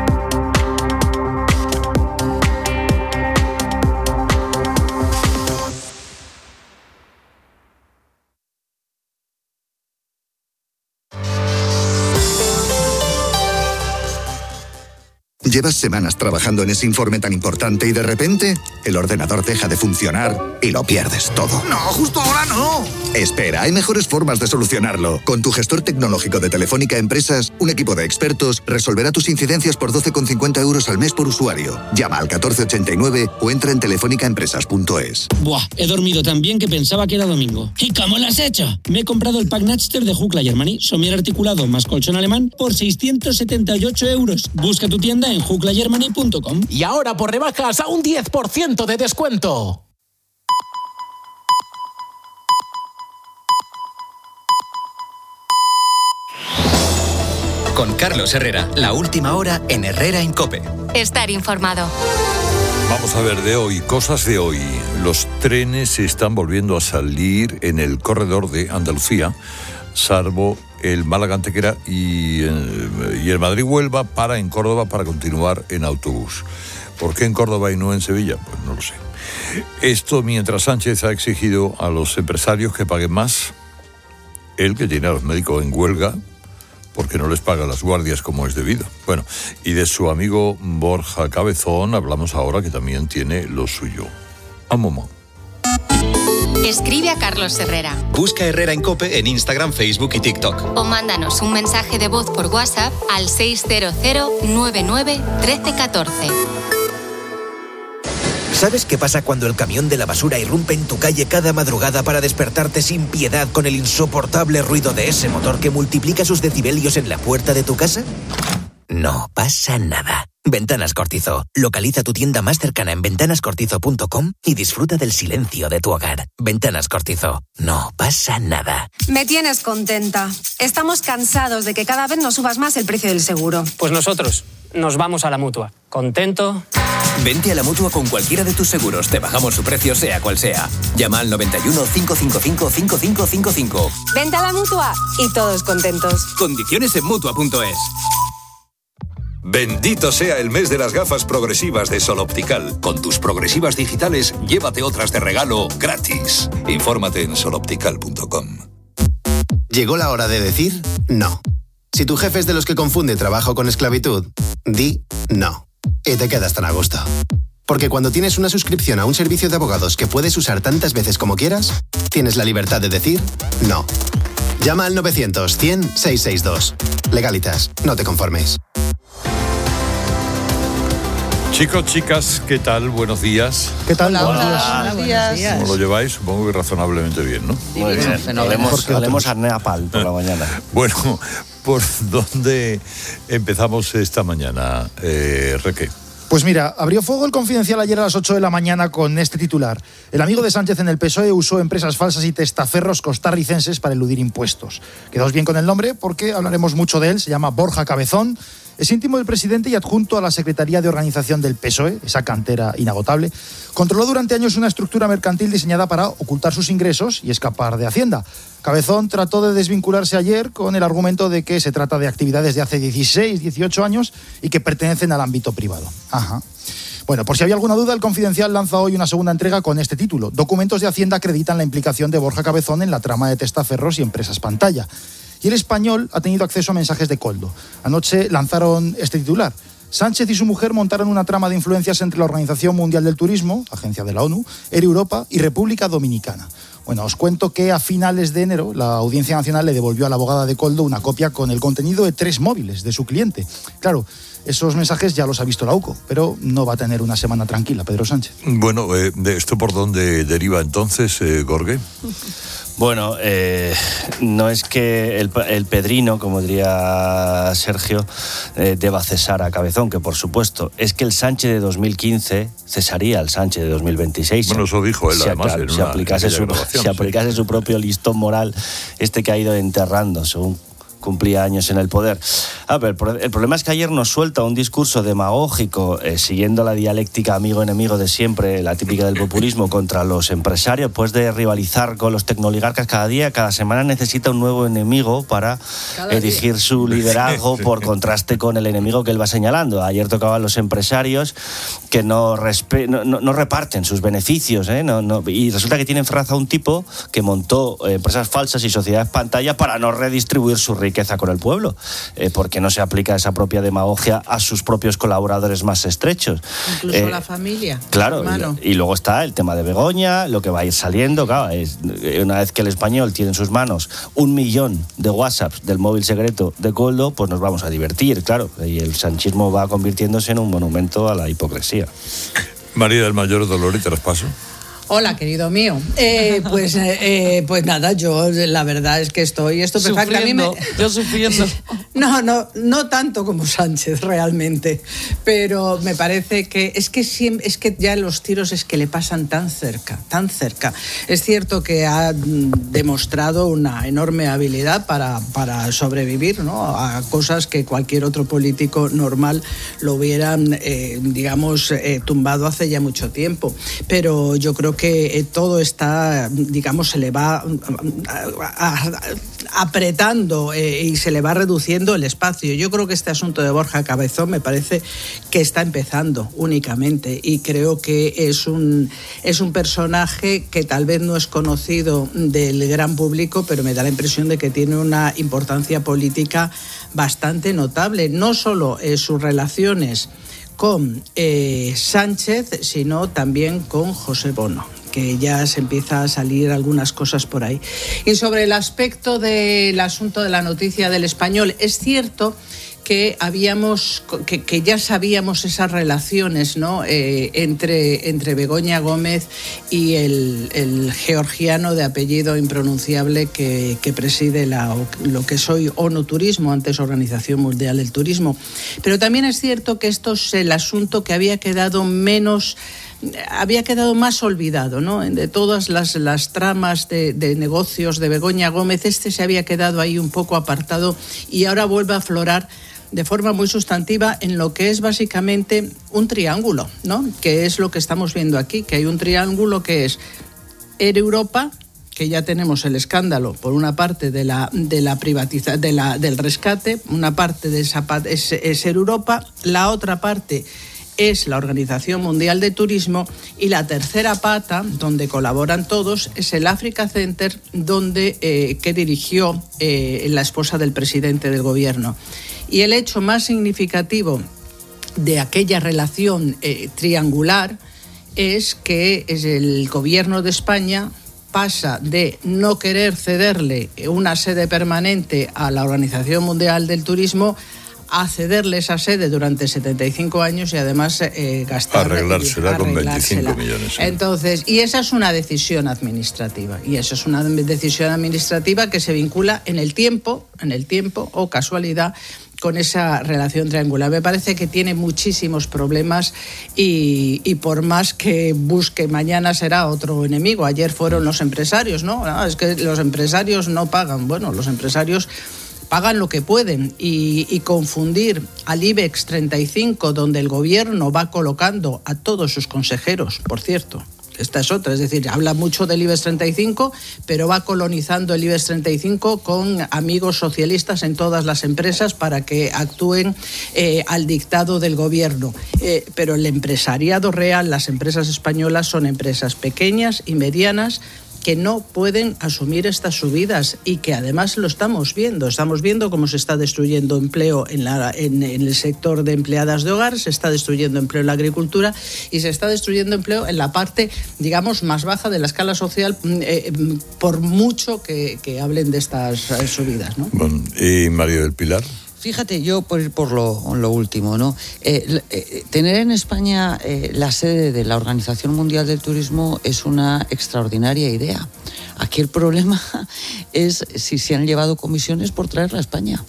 Llevas semanas trabajando en ese informe tan importante y de repente el ordenador deja de funcionar y lo pierdes todo. No, justo ahora no. Espera, hay mejores formas de solucionarlo. Con tu gestor tecnológico de Telefónica Empresas, un equipo de expertos resolverá tus incidencias por 12,50 € al mes por usuario. Llama al 1489 o entra en telefónicaempresas.es. Buah, he dormido tan bien que pensaba que era domingo. ¿Y cómo lo has hecho? Me he comprado el pack Natster de Jucla Germany, somier articulado más colchón alemán por 678 €. Busca tu tienda en juclagermany.com. Y ahora por rebajas a un 10% de descuento. Con Carlos Herrera, la última hora en Herrera en COPE. Estar informado. Vamos a ver de hoy, cosas de hoy. Los trenes están volviendo a salir en el corredor de Andalucía, salvo el Málaga-Antequera y el Madrid-Huelva para en Córdoba para continuar en autobús. ¿Por qué en Córdoba y no en Sevilla? Pues no lo sé. Esto mientras Sánchez ha exigido a los empresarios que paguen más, él que tiene a los médicos en huelga, porque no les paga las guardias como es debido. Bueno, y de su amigo Borja Cabezón hablamos ahora, que también tiene lo suyo. A momento. Escribe a Carlos Herrera. Busca Herrera en COPE en Instagram, Facebook y TikTok. O mándanos un mensaje de voz por WhatsApp al 600 99 1314. ¿Sabes qué pasa cuando el camión de la basura irrumpe en tu calle cada madrugada para despertarte sin piedad con el insoportable ruido de ese motor que multiplica sus decibelios en la puerta de tu casa? No pasa nada. Ventanas Cortizo. Localiza tu tienda más cercana en ventanascortizo.com y disfruta del silencio de tu hogar. Ventanas Cortizo. No pasa nada. Me tienes contenta. Estamos cansados de que cada vez nos subas más el precio del seguro. Pues nosotros nos vamos a la Mutua. ¿Contento? Vente a la Mutua con cualquiera de tus seguros. Te bajamos su precio sea cual sea. Llama al 91 555 5555. Vente a la Mutua y todos contentos. Condiciones en Mutua.es. Bendito sea el mes de las gafas progresivas de Sol Optical. Con tus progresivas digitales, llévate otras de regalo gratis. Infórmate en soloptical.com. Llegó la hora de decir no. Si tu jefe es de los que confunde trabajo con esclavitud, di no. Y te quedas tan a gusto. Porque cuando tienes una suscripción a un servicio de abogados que puedes usar tantas veces como quieras, tienes la libertad de decir no. Llama al 900-100-662. Legalitas, no te conformes. Chicos, chicas, ¿qué tal? Buenos días. ¿Qué tal? Hola, buenos días. ¿Cómo lo lleváis? Supongo que razonablemente bien, ¿no? Muy bien. Olemos arnea pal por la mañana. Bueno, ¿por dónde empezamos esta mañana, Reque? Pues mira, abrió fuego el Confidencial ayer a las 8 de la mañana con este titular. El amigo de Sánchez en el PSOE usó empresas falsas y testaferros costarricenses para eludir impuestos. Quedaos bien con el nombre porque hablaremos mucho de él. Se llama Borja Cabezón. Es íntimo del presidente y adjunto a la Secretaría de Organización del PSOE, esa cantera inagotable. Controló durante años una estructura mercantil diseñada para ocultar sus ingresos y escapar de Hacienda. Cabezón trató de desvincularse ayer con el argumento de que se trata de actividades de hace 16, 18 años y que pertenecen al ámbito privado. Ajá. Bueno, por si había alguna duda, el Confidencial lanza hoy una segunda entrega con este título. Documentos de Hacienda acreditan la implicación de Borja Cabezón en la trama de testaferros y empresas pantalla. Y el Español ha tenido acceso a mensajes de Koldo. Anoche lanzaron este titular. Sánchez y su mujer montaron una trama de influencias entre la Organización Mundial del Turismo, agencia de la ONU, Air Europa y República Dominicana. Bueno, os cuento que a finales de enero la Audiencia Nacional le devolvió a la abogada de Koldo una copia con el contenido de 3 móviles de su cliente. Claro, esos mensajes ya los ha visto la UCO, pero no va a tener una semana tranquila, Pedro Sánchez. Bueno, ¿de esto por dónde deriva entonces, Gorge? Bueno, no es que el Pedrino, como diría Sergio, deba cesar a Cabezón, que por supuesto, es que el Sánchez de 2015 cesaría al Sánchez de 2026. Bueno, eso dijo él, además. Si aplicase su propio listón moral, que ha ido enterrando, según cumplía años en el poder. Pero el problema es que ayer nos suelta un discurso demagógico, siguiendo la dialéctica amigo-enemigo de siempre, la típica del populismo, contra los empresarios, pues de rivalizar con los tecnoligarcas cada día, cada semana necesita un nuevo enemigo para erigir su liderazgo por contraste con el enemigo que él va señalando. Ayer tocaban los empresarios que no reparten sus beneficios, y resulta que tienen ferraza un tipo que montó empresas falsas y sociedades pantalla para no redistribuir su riqueza con el pueblo, porque no se aplica esa propia demagogia a sus propios colaboradores más estrechos. Incluso la familia. Claro, y luego está el tema de Begoña, lo que va a ir saliendo, claro, una vez que el Español tiene en sus manos 1 millón de WhatsApps del móvil secreto de Koldo, pues nos vamos a divertir, claro, y el sanchismo va convirtiéndose en un monumento a la hipocresía. María del Mayor Dolor y traspaso. Hola, querido mío. Pues nada, yo la verdad es que estoy estupefacta. Yo sufriendo. No tanto como Sánchez realmente, pero me parece que es que ya los tiros es que le pasan tan cerca. Es cierto que ha demostrado una enorme habilidad para sobrevivir, ¿no?, a cosas que cualquier otro político normal lo hubieran, tumbado hace ya mucho tiempo. Pero yo creo que todo está, se le va apretando y se le va reduciendo el espacio. Yo creo que este asunto de Borja Cabezón me parece que está empezando únicamente, y creo que es un personaje que tal vez no es conocido del gran público, pero me da la impresión de que tiene una importancia política bastante notable, no solo sus relaciones con Sánchez, sino también con José Bono, que ya se empieza a salir algunas cosas por ahí. Y sobre el aspecto del asunto de la noticia del Español, es cierto que que ya sabíamos esas relaciones, ¿no? entre Begoña Gómez y el georgiano de apellido impronunciable que preside lo que es hoy ONU Turismo, antes Organización Mundial del Turismo. Pero también es cierto que esto es el asunto que había quedado más olvidado, ¿no? De todas las tramas de negocios de Begoña Gómez, se había quedado ahí un poco apartado, y ahora vuelve a aflorar de forma muy sustantiva en lo que es básicamente un triángulo, ¿no? Que es lo que estamos viendo aquí, que hay un triángulo que es Air Europa, que ya tenemos el escándalo por una parte del rescate, una parte de esa es Air Europa, la otra parte es la Organización Mundial de Turismo, y la tercera pata, donde colaboran todos, es el Africa Center, que dirigió la esposa del presidente del gobierno. Y el hecho más significativo de aquella relación triangular es que el gobierno de España pasa de no querer cederle una sede permanente a la Organización Mundial del Turismo a cederle esa sede durante 75 años y además arreglársela con 25 millones. Entonces, y esa es una decisión administrativa. Y esa es una decisión administrativa que se vincula en el tiempo, o casualidad, con esa relación triangular. Me parece que tiene muchísimos problemas y por más que busque, mañana será otro enemigo. Ayer fueron los empresarios, ¿no? Es que los empresarios no pagan. Bueno, los empresarios pagan lo que pueden, y confundir al IBEX 35, donde el gobierno va colocando a todos sus consejeros, por cierto. Esta es otra, es decir, habla mucho del IBEX 35, pero va colonizando el IBEX 35 con amigos socialistas en todas las empresas para que actúen al dictado del gobierno. Pero el empresariado real, las empresas españolas, son empresas pequeñas y medianas que no pueden asumir estas subidas, y que además lo estamos viendo cómo se está destruyendo empleo en el sector de empleadas de hogar, se está destruyendo empleo en la agricultura y se está destruyendo empleo en la parte, digamos, más baja de la escala social, por mucho que hablen de estas subidas, ¿no? Bueno, ¿y María del Pilar? Fíjate, yo por ir por lo último, ¿no? Tener en España la sede de la Organización Mundial del Turismo es una extraordinaria idea. Aquí el problema es si se han llevado comisiones por traerla a España.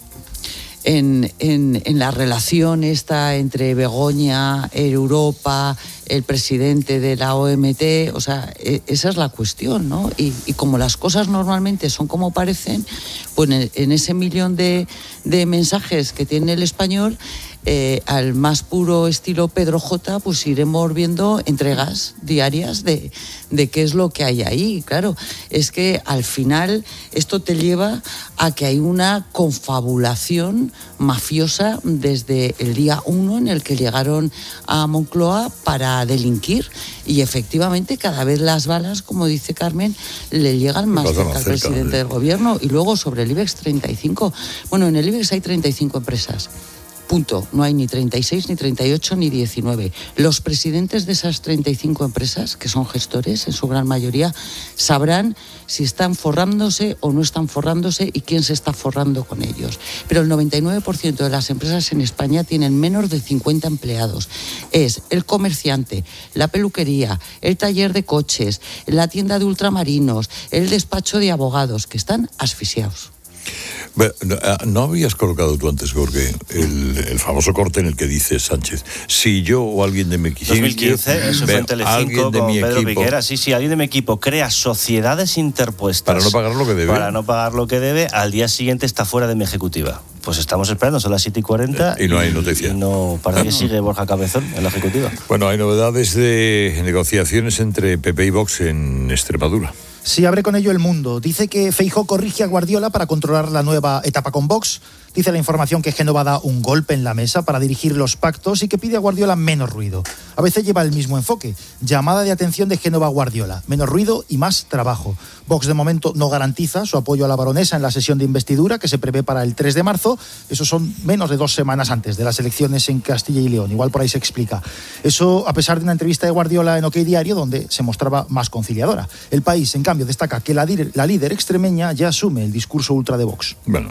En la relación esta entre Begoña, Europa, el presidente de la OMT, o sea, esa es la cuestión, ¿no? Y como las cosas normalmente son como parecen, pues en ese millón de mensajes que tiene el español, al más puro estilo Pedro J, pues iremos viendo entregas diarias de qué es lo que hay ahí. Claro, es que al final esto te lleva a que hay una confabulación mafiosa desde el día 1 en el que llegaron a Moncloa para delinquir, y efectivamente cada vez las balas, como dice Carmen, le llegan más cerca al presidente del gobierno. Y luego sobre el IBEX 35, bueno, en el IBEX hay 35 empresas. Punto. No hay ni 36, ni 38, ni 19. Los presidentes de esas 35 empresas, que son gestores en su gran mayoría, sabrán si están forrándose o no están forrándose y quién se está forrando con ellos. Pero el 99% de las empresas en España tienen menos de 50 empleados. Es el comerciante, la peluquería, el taller de coches, la tienda de ultramarinos, el despacho de abogados, que están asfixiados. ¿No habías colocado tú antes, Jorge, el famoso corte en el que dice Sánchez, si yo o alguien de mi equipo... 2015, eso fue en Telecinco con Pedro Piquera, sí, alguien de mi equipo crea sociedades interpuestas... Para no pagar lo que debe. Para no pagar lo que debe, al día siguiente está fuera de mi ejecutiva. Pues estamos esperando, son las 7:40... Y no hay noticia. Y no, parece que sigue Borja Cabezón en la ejecutiva. Bueno, hay novedades de negociaciones entre PP y Vox en Extremadura. Sí, abre con ello El Mundo. Dice que Feijóo corrige a Guardiola para controlar la nueva etapa con Vox. Dice la información que Génova da un golpe en la mesa para dirigir los pactos y que pide a Guardiola menos ruido. A veces lleva el mismo enfoque. Llamada de atención de Génova a Guardiola. Menos ruido y más trabajo. Vox de momento no garantiza su apoyo a la baronesa en la sesión de investidura que se prevé para el 3 de marzo. Eso son menos de 2 semanas antes de las elecciones en Castilla y León. Igual por ahí se explica. Eso a pesar de una entrevista de Guardiola en OK Diario donde se mostraba más conciliadora. El País, en cambio, destaca que la líder extremeña ya asume el discurso ultra de Vox. Bueno,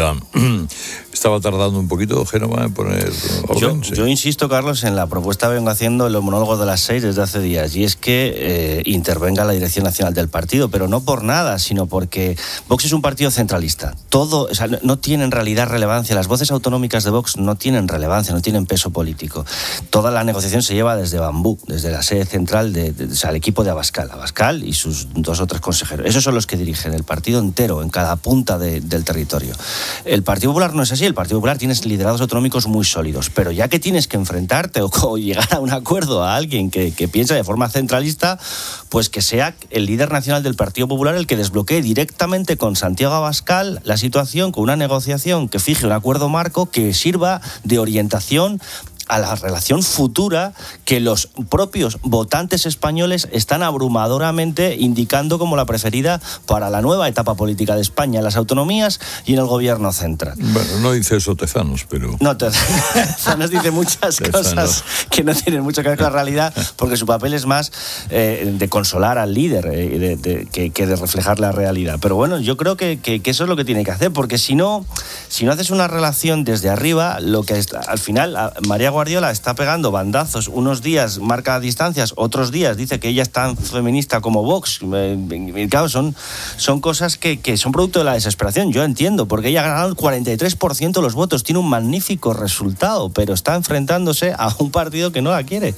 estaba tardando un poquito Génova en poner orden. Yo insisto, Carlos, en la propuesta que vengo haciendo en los monólogos de las 6 desde hace días, y es que intervenga la Dirección Nacional del partido, pero no por nada, sino porque Vox es un partido centralista. No tiene en realidad relevancia. Las voces autonómicas de Vox no tienen relevancia, no tienen peso político. Toda la negociación se lleva desde Bambú, desde la sede central, el equipo de Abascal y sus 2 o 3 consejeros. Esos son los que dirigen el partido entero, en cada punta del territorio. El Partido Popular no es así. El Partido Popular tiene liderados autonómicos muy sólidos, pero ya que tienes que enfrentarte o llegar a un acuerdo a alguien que piensa de forma centralista, pues que sea el líder nacional del Partido Popular el que desbloquee directamente con Santiago Abascal la situación, con una negociación que fije un acuerdo marco que sirva de orientación a la relación futura que los propios votantes españoles están abrumadoramente indicando como la preferida para la nueva etapa política de España, en las autonomías y en el gobierno central. Bueno, no dice eso Tezanos, pero... No, Tezanos dice muchas cosas que no tienen mucho que ver con la realidad, porque su papel es más de consolar al líder que de reflejar la realidad. Pero bueno, yo creo que eso es lo que tiene que hacer, porque si no haces una relación desde arriba, lo que al final María Guardiola está pegando bandazos, unos días marca distancias, otros días dice que ella es tan feminista como Vox. Claro, son cosas que son producto de la desesperación. Yo entiendo, porque ella ha ganado el 43% de los votos, tiene un magnífico resultado, pero está enfrentándose a un partido que no la quiere.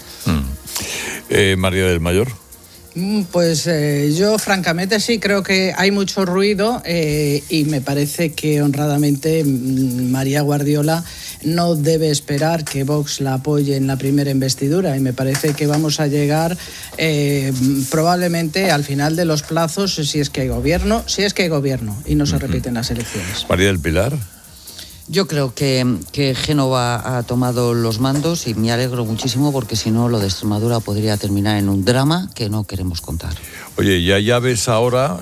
María del Mayor. Pues yo francamente sí creo que hay mucho ruido y me parece que honradamente María Guardiola no debe esperar que Vox la apoye en la primera investidura, y me parece que vamos a llegar probablemente al final de los plazos si es que hay gobierno y no se repiten las elecciones. María del Pilar. Yo creo que Génova ha tomado los mandos y me alegro muchísimo, porque si no lo de Extremadura podría terminar en un drama que no queremos contar. Oye, ya ves ahora...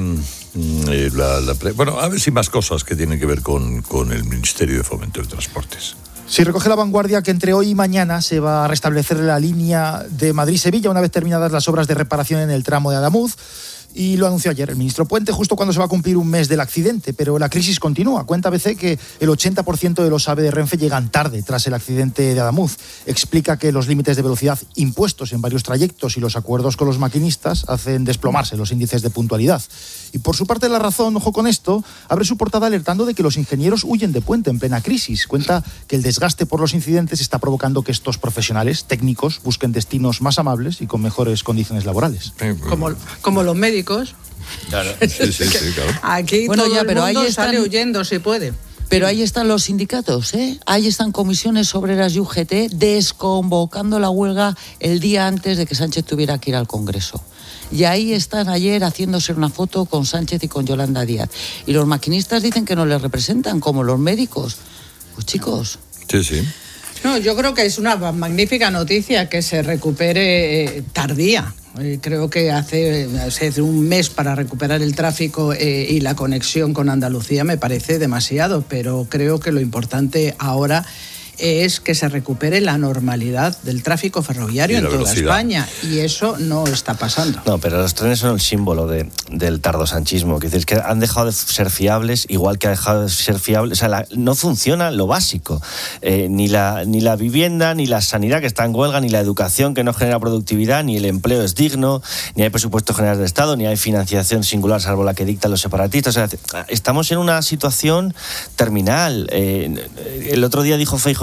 bueno, a ver si más cosas que tienen que ver con el Ministerio de Fomento de Transportes. Sí, recoge La Vanguardia que entre hoy y mañana se va a restablecer la línea de Madrid-Sevilla una vez terminadas las obras de reparación en el tramo de Adamuz. Y lo anunció ayer el ministro Puente, justo cuando se va a cumplir un mes del accidente, pero la crisis continúa. Cuenta ABC que el 80% de los AVE de Renfe llegan tarde tras el accidente de Adamuz. Explica que los límites de velocidad impuestos en varios trayectos y los acuerdos con los maquinistas hacen desplomarse los índices de puntualidad. Y por su parte La Razón, ojo con esto, abre su portada alertando de que los ingenieros huyen de Puente en plena crisis. Cuenta que el desgaste por los incidentes está provocando que estos profesionales técnicos busquen destinos más amables y con mejores condiciones laborales. Como los médicos. Claro. Sí, claro. Aquí todo el mundo sale huyendo si puede. Pero ahí están los sindicatos, ahí están comisiones obreras y UGT desconvocando la huelga el día antes de que Sánchez tuviera que ir al Congreso. Y ahí están ayer haciéndose una foto con Sánchez y con Yolanda Díaz. Y los maquinistas dicen que no les representan, como los médicos. Pues chicos... Sí. No, yo creo que es una magnífica noticia que se recupere tardía. Creo que hace un mes para recuperar el tráfico y la conexión con Andalucía me parece demasiado, pero creo que lo importante ahora es que se recupere la normalidad del tráfico ferroviario en toda España, y eso no está pasando. No, pero los trenes son el símbolo del tardosanchismo, que es que han dejado de ser fiables, igual que ha dejado de ser fiables, o sea, no funciona lo básico, ni la vivienda, ni la sanidad que está en huelga, ni la educación que no genera productividad, ni el empleo es digno, ni hay presupuesto general del Estado, ni hay financiación singular salvo la que dictan los separatistas. O sea, estamos en una situación terminal. El otro día dijo Feijóo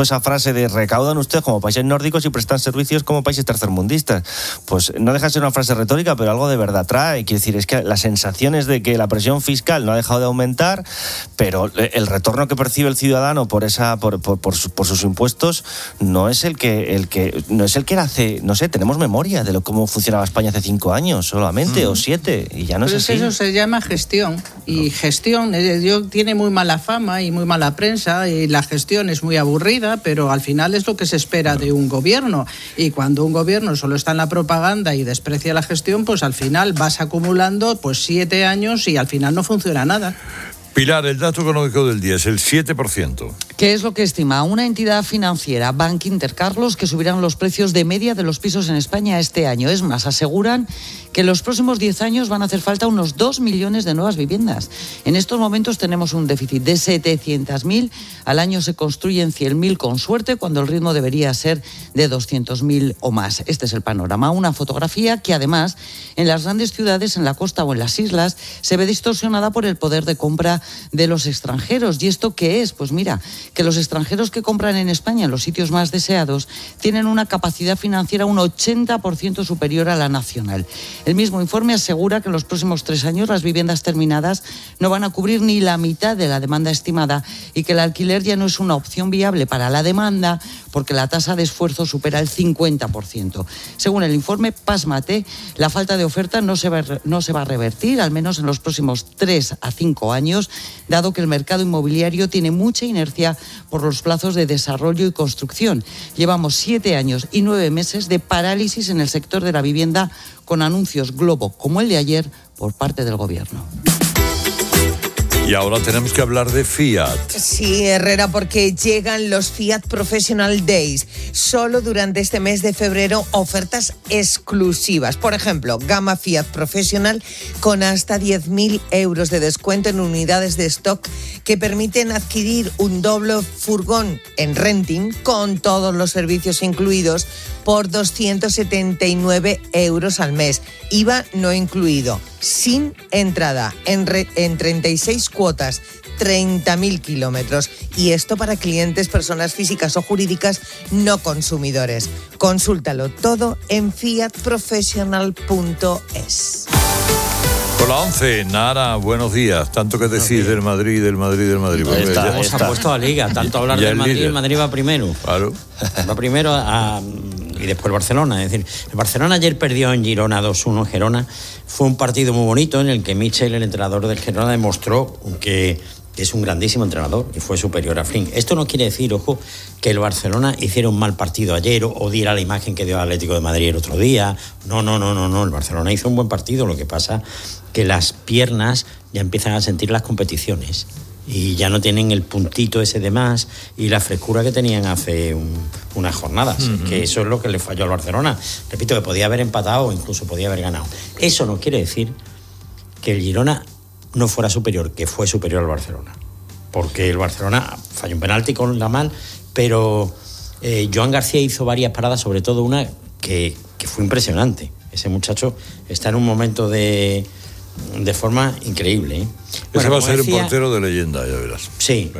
dijo esa frase de recaudan ustedes como países nórdicos y prestan servicios como países tercermundistas. Pues no deja de ser una frase retórica, pero algo de verdad trae. Quiero decir, es que la sensación es de que la presión fiscal no ha dejado de aumentar, pero el retorno que percibe el ciudadano por sus impuestos no es el que era hace, no sé, tenemos memoria de cómo funcionaba España hace 5 años solamente, o 7, y ya no es así. Eso se llama gestión, y gestión tiene muy mala fama y muy mala prensa, y la gestión es muy aburrida, pero al final es lo que se espera de un gobierno, y cuando un gobierno solo está en la propaganda y desprecia la gestión, pues al final vas acumulando 7 años y al final no funciona nada. Pilar, el dato económico del día es el 7%. ¿Qué es lo que estima una entidad financiera, Bankinter, Carlos, que subirán los precios de media de los pisos en España este año? Es más, aseguran que en los próximos 10 años van a hacer falta unos 2 millones de nuevas viviendas. En estos momentos tenemos un déficit de 700.000, al año se construyen 100.000 con suerte, cuando el ritmo debería ser de 200.000 o más. Este es el panorama, una fotografía que además en las grandes ciudades, en la costa o en las islas, se ve distorsionada por el poder de compra de los extranjeros. ¿Y esto qué es? Pues mira, que los extranjeros que compran en España en los sitios más deseados tienen una capacidad financiera un 80% superior a la nacional. El mismo informe asegura que en los próximos 3 años las viviendas terminadas no van a cubrir ni la mitad de la demanda estimada y que el alquiler ya no es una opción viable para la demanda porque la tasa de esfuerzo supera el 50%. Según el informe, pásmate, la falta de oferta no se va a revertir, al menos en los próximos 3 a 5 años, dado que el mercado inmobiliario tiene mucha inercia por los plazos de desarrollo y construcción. Llevamos 7 años y 9 meses de parálisis en el sector de la vivienda, con anuncios globo como el de ayer por parte del gobierno. Y ahora tenemos que hablar de Fiat. Sí, Herrera, porque llegan los Fiat Professional Days. Solo durante este mes de febrero, ofertas exclusivas. Por ejemplo, gama Fiat Professional con hasta 10.000 euros de descuento en unidades de stock que permiten adquirir un doble furgón en renting con todos los servicios incluidos por 279 euros al mes. IVA no incluido. Sin entrada, en 36 cuotas, 30.000 kilómetros. Y esto para clientes, personas físicas o jurídicas no consumidores. Consúltalo todo en fiatprofessional.es. Con la 11, Nara, buenos días. Tanto que decís del Madrid. Se ha puesto a liga, tanto hablar del Madrid, el Madrid va primero. Claro. Va primero y después el Barcelona. Es decir, el Barcelona ayer perdió en Girona 2-1 Gerona. Fue un partido muy bonito en el que Michel, el entrenador del Gerona, demostró que es un grandísimo entrenador y fue superior a Flynn. Esto no quiere decir, ojo, que el Barcelona hiciera un mal partido ayer o diera la imagen que dio el Atlético de Madrid el otro día. No. El Barcelona hizo un buen partido. Lo que pasa que las piernas ya empiezan a sentir las competiciones y ya no tienen el puntito ese de más y la frescura que tenían hace unas jornadas, que eso es lo que le falló al Barcelona. Repito, que podía haber empatado o incluso podía haber ganado. Eso no quiere decir que el Girona no fuera superior, que fue superior al Barcelona, porque el Barcelona falló un penalti con la mal, pero Joan García hizo varias paradas, sobre todo una que fue impresionante. Ese muchacho está en un momento de forma increíble, ¿eh? Ese va a ser un portero de leyenda, ya verás. Sí.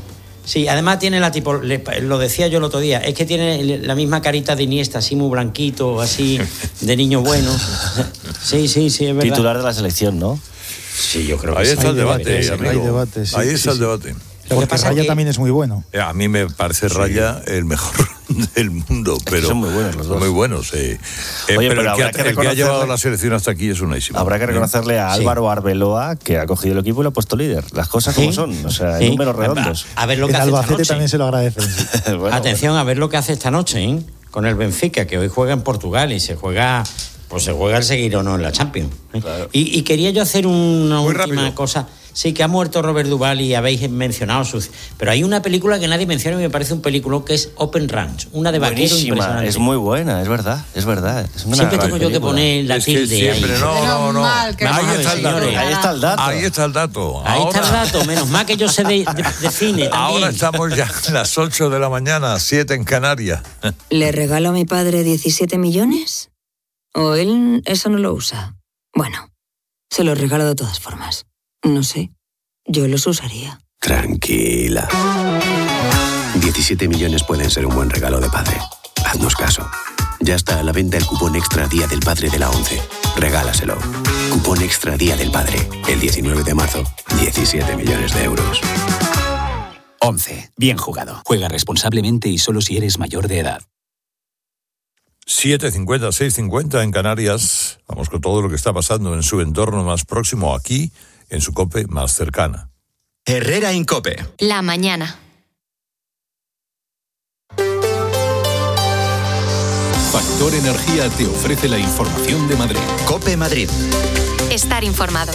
Además tiene lo decía yo el otro día, es que tiene la misma carita de Iniesta, así muy blanquito, así de niño bueno. Sí, es verdad. Titular de la selección, ¿no? Sí, yo creo que ahí está el debate, amigo. Hay debate, sí. Ahí está el debate. Porque Raya también es muy bueno. A mí me parece Raya el mejor del mundo, pero son muy buenos los dos. Muy buenos, sí. Oye, pero el que ha llevado la selección hasta aquí es unísimo. Habrá que reconocerle a Álvaro Arbeloa, que ha cogido el equipo y lo ha puesto líder. Las cosas como son, o sea, en números redondos. A ver lo que en hace Albacete esta noche. También se lo agradecen. Atención, a ver lo que hace esta noche, ¿eh? Con el Benfica, que hoy juega en Portugal y se juega el seguir o no en la Champions. Claro. Y quería yo hacer una muy última rápido. cosa. Sí, que ha muerto Robert Duvall y habéis mencionado pero hay una película que nadie menciona y me parece un película que es Open Ranch, una de vaquero impresionante. Es muy buena, es verdad. Es una siempre tengo yo que poner la tilde ahí. No. Ahí está el dato. Ahí está el dato. Ahí está el dato, menos mal que yo sé de cine también. Ahora estamos ya a las 8 de la mañana, 7 en Canarias. ¿Le regalo a mi padre 17 millones? ¿O él eso no lo usa? Bueno, se los regalo de todas formas. No sé, yo los usaría. Tranquila. 17 millones pueden ser un buen regalo de padre. Haznos caso. Ya está a la venta el cupón extra Día del Padre de la ONCE. Regálaselo. Cupón extra Día del Padre. El 19 de marzo. 17 millones de euros. 11. Bien jugado. Juega responsablemente y solo si eres mayor de edad. 7:50, 6:50 en Canarias. Vamos con todo lo que está pasando en su entorno más próximo, aquí, en su COPE más cercana. Herrera Incope. La mañana. Factor Energía te ofrece la información de Madrid. COPE Madrid. Estar informado.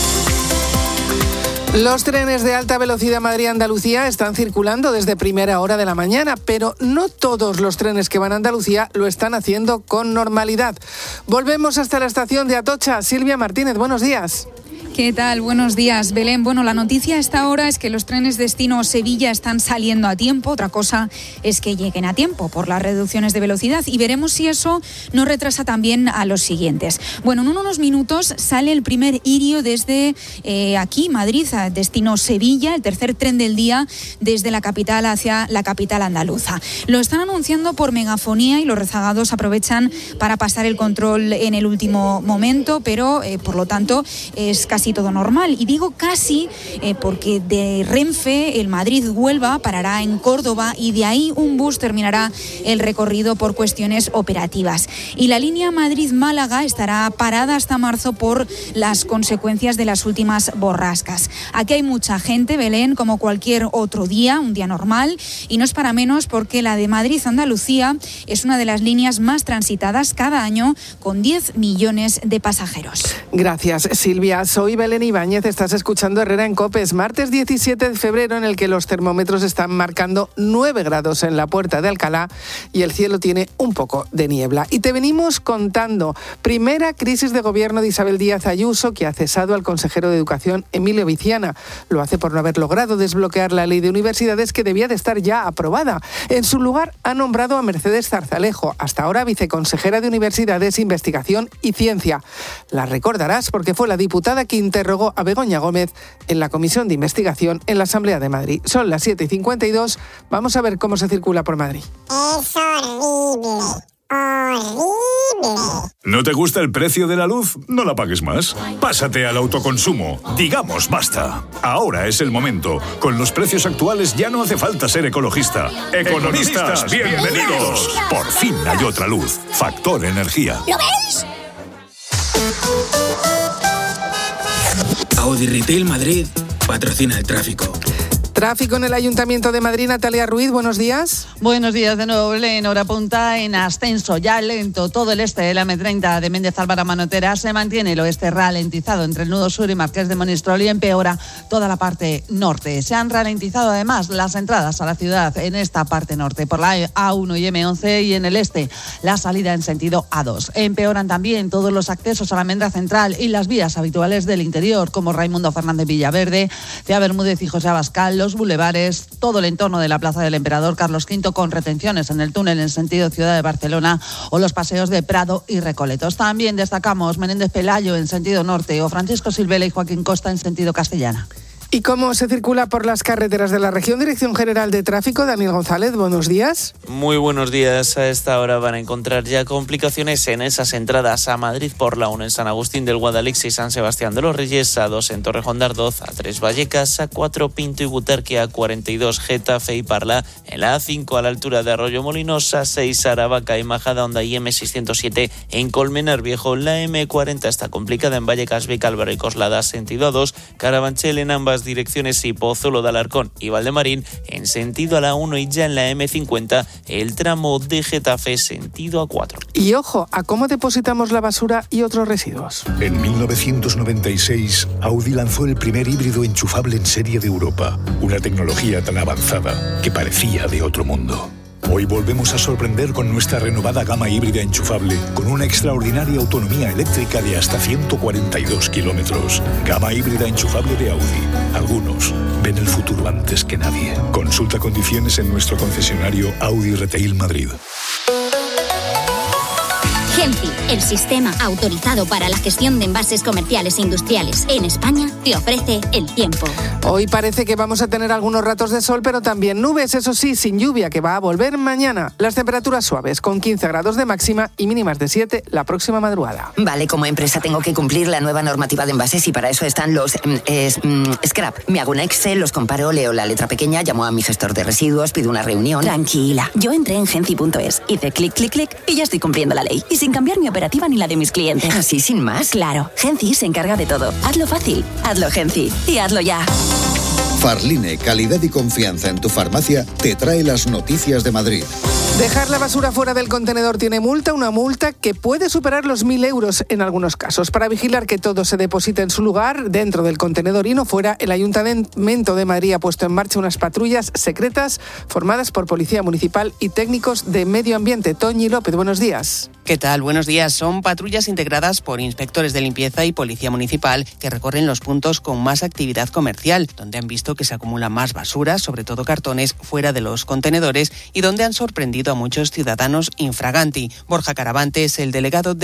Los trenes de alta velocidad Madrid-Andalucía están circulando desde primera hora de la mañana, pero no todos los trenes que van a Andalucía lo están haciendo con normalidad. Volvemos hasta la estación de Atocha. Silvia Martínez, buenos días. ¿Qué tal? Buenos días, Belén. Bueno, la noticia a esta hora es que los trenes destino Sevilla están saliendo a tiempo. Otra cosa es que lleguen a tiempo por las reducciones de velocidad y veremos si eso no retrasa también a los siguientes. Bueno, en unos minutos sale el primer irio desde aquí, Madrid, a destino Sevilla, el tercer tren del día desde la capital hacia la capital andaluza. Lo están anunciando por megafonía y los rezagados aprovechan para pasar el control en el último momento, pero por lo tanto es casi todo normal. Y digo casi porque de Renfe el Madrid-Huelva parará en Córdoba y de ahí un bus terminará el recorrido por cuestiones operativas. Y la línea Madrid-Málaga estará parada hasta marzo por las consecuencias de las últimas borrascas. Aquí hay mucha gente, Belén, como cualquier otro día, un día normal, y no es para menos porque la de Madrid-Andalucía es una de las líneas más transitadas cada año con 10 millones de pasajeros. Gracias, Silvia. Soy Belén Ibáñez, estás escuchando Herrera en COPE. Es martes 17 de febrero en el que los termómetros están marcando 9 grados en la Puerta de Alcalá y el cielo tiene un poco de niebla. Y te venimos contando, primera crisis de gobierno de Isabel Díaz Ayuso, que ha cesado al consejero de Educación Emilio Viciana. Lo hace por no haber logrado desbloquear la ley de universidades que debía de estar ya aprobada. En su lugar ha nombrado a Mercedes Zarzalejo, hasta ahora viceconsejera de Universidades, Investigación y Ciencia. La recordarás porque fue la diputada que interrogó a Begoña Gómez en la Comisión de Investigación en la Asamblea de Madrid. Son las 7:52. Vamos a ver cómo se circula por Madrid. Es horrible. Horrible. ¿No te gusta el precio de la luz? No la pagues más. Pásate al autoconsumo. Digamos basta. Ahora es el momento. Con los precios actuales ya no hace falta ser ecologista. ¡Economistas, bienvenidos! Por fin hay otra luz. Factor Energía. ¿Lo veis? Audi Retail Madrid patrocina el tráfico. Tráfico en el Ayuntamiento de Madrid. Natalia Ruiz, buenos días. Buenos días de nuevo, Belén. Hora punta en ascenso, ya lento. Todo el este de la M30 de Méndez Álvaro a Manotera se mantiene el oeste ralentizado entre el nudo sur y Marqués de Monistrol y empeora toda la parte norte. Se han ralentizado además las entradas a la ciudad en esta parte norte por la A1 y M11 y en el este la salida en sentido A2. Empeoran también todos los accesos a la Almendra Central y las vías habituales del interior como Raimundo Fernández Villaverde, Cea Bermúdez y José Abascal, los bulevares, todo el entorno de la Plaza del Emperador Carlos V con retenciones en el túnel en sentido Ciudad de Barcelona o los paseos de Prado y Recoletos. También destacamos Menéndez Pelayo en sentido norte o Francisco Silvela y Joaquín Costa en sentido Castellana. ¿Y cómo se circula por las carreteras de la región? Dirección General de Tráfico, Daniel González, buenos días. Muy buenos días. A esta hora van a encontrar ya complicaciones en esas entradas a Madrid por la 1 en San Agustín del Guadalix y San Sebastián de los Reyes, A2 en Torrejón de Ardoz, A3 Vallecas, A4 Pinto y Butarque, A42 Getafe y Parla, en la A5 a la altura de Arroyo Molinos, A6 Aravaca y Majadahonda y M607 en Colmenar Viejo. La M40 está complicada en Vallecas, Vicálvaro y Coslada, sentido A2, Carabanchel en ambas direcciones y Pozuelo de Alarcón y Valdemarín en sentido a la 1 y ya en la M50 el tramo de Getafe sentido A4. Y ojo, ¿a cómo depositamos la basura y otros residuos? En 1996, Audi lanzó el primer híbrido enchufable en serie de Europa, una tecnología tan avanzada que parecía de otro mundo. Hoy volvemos a sorprender con nuestra renovada gama híbrida enchufable con una extraordinaria autonomía eléctrica de hasta 142 kilómetros. Gama híbrida enchufable de Audi. Algunos ven el futuro antes que nadie. Consulta condiciones en nuestro concesionario Audi Retail Madrid. Genci, el sistema autorizado para la gestión de envases comerciales e industriales en España, te ofrece el tiempo. Hoy parece que vamos a tener algunos ratos de sol, pero también nubes, eso sí, sin lluvia, que va a volver mañana. Las temperaturas suaves, con 15 grados de máxima y mínimas de 7 la próxima madrugada. Vale, como empresa tengo que cumplir la nueva normativa de envases y para eso están los scrap. Me hago un Excel, los comparo, leo la letra pequeña, llamo a mi gestor de residuos, pido una reunión. Tranquila, yo entré en genci.es, hice clic, clic, clic y ya estoy cumpliendo la ley. Y sin cambiar mi operativa ni la de mis clientes. ¿Así sin más? Claro, Genci se encarga de todo. Hazlo fácil, hazlo Genci y hazlo ya. Farline, calidad y confianza en tu farmacia, te trae las noticias de Madrid. Dejar la basura fuera del contenedor tiene multa, una multa que puede superar los 1.000 euros en algunos casos. Para vigilar que todo se deposite en su lugar, dentro del contenedor y no fuera, el Ayuntamiento de Madrid ha puesto en marcha unas patrullas secretas formadas por Policía Municipal y técnicos de Medio Ambiente. Toñi López, buenos días. ¿Qué tal? Buenos días. Son patrullas integradas por inspectores de limpieza y Policía Municipal que recorren los puntos con más actividad comercial, donde han visto que se acumula más basura, sobre todo cartones, fuera de los contenedores y donde han sorprendido a muchos ciudadanos infraganti. Borja Caravante es el delegado de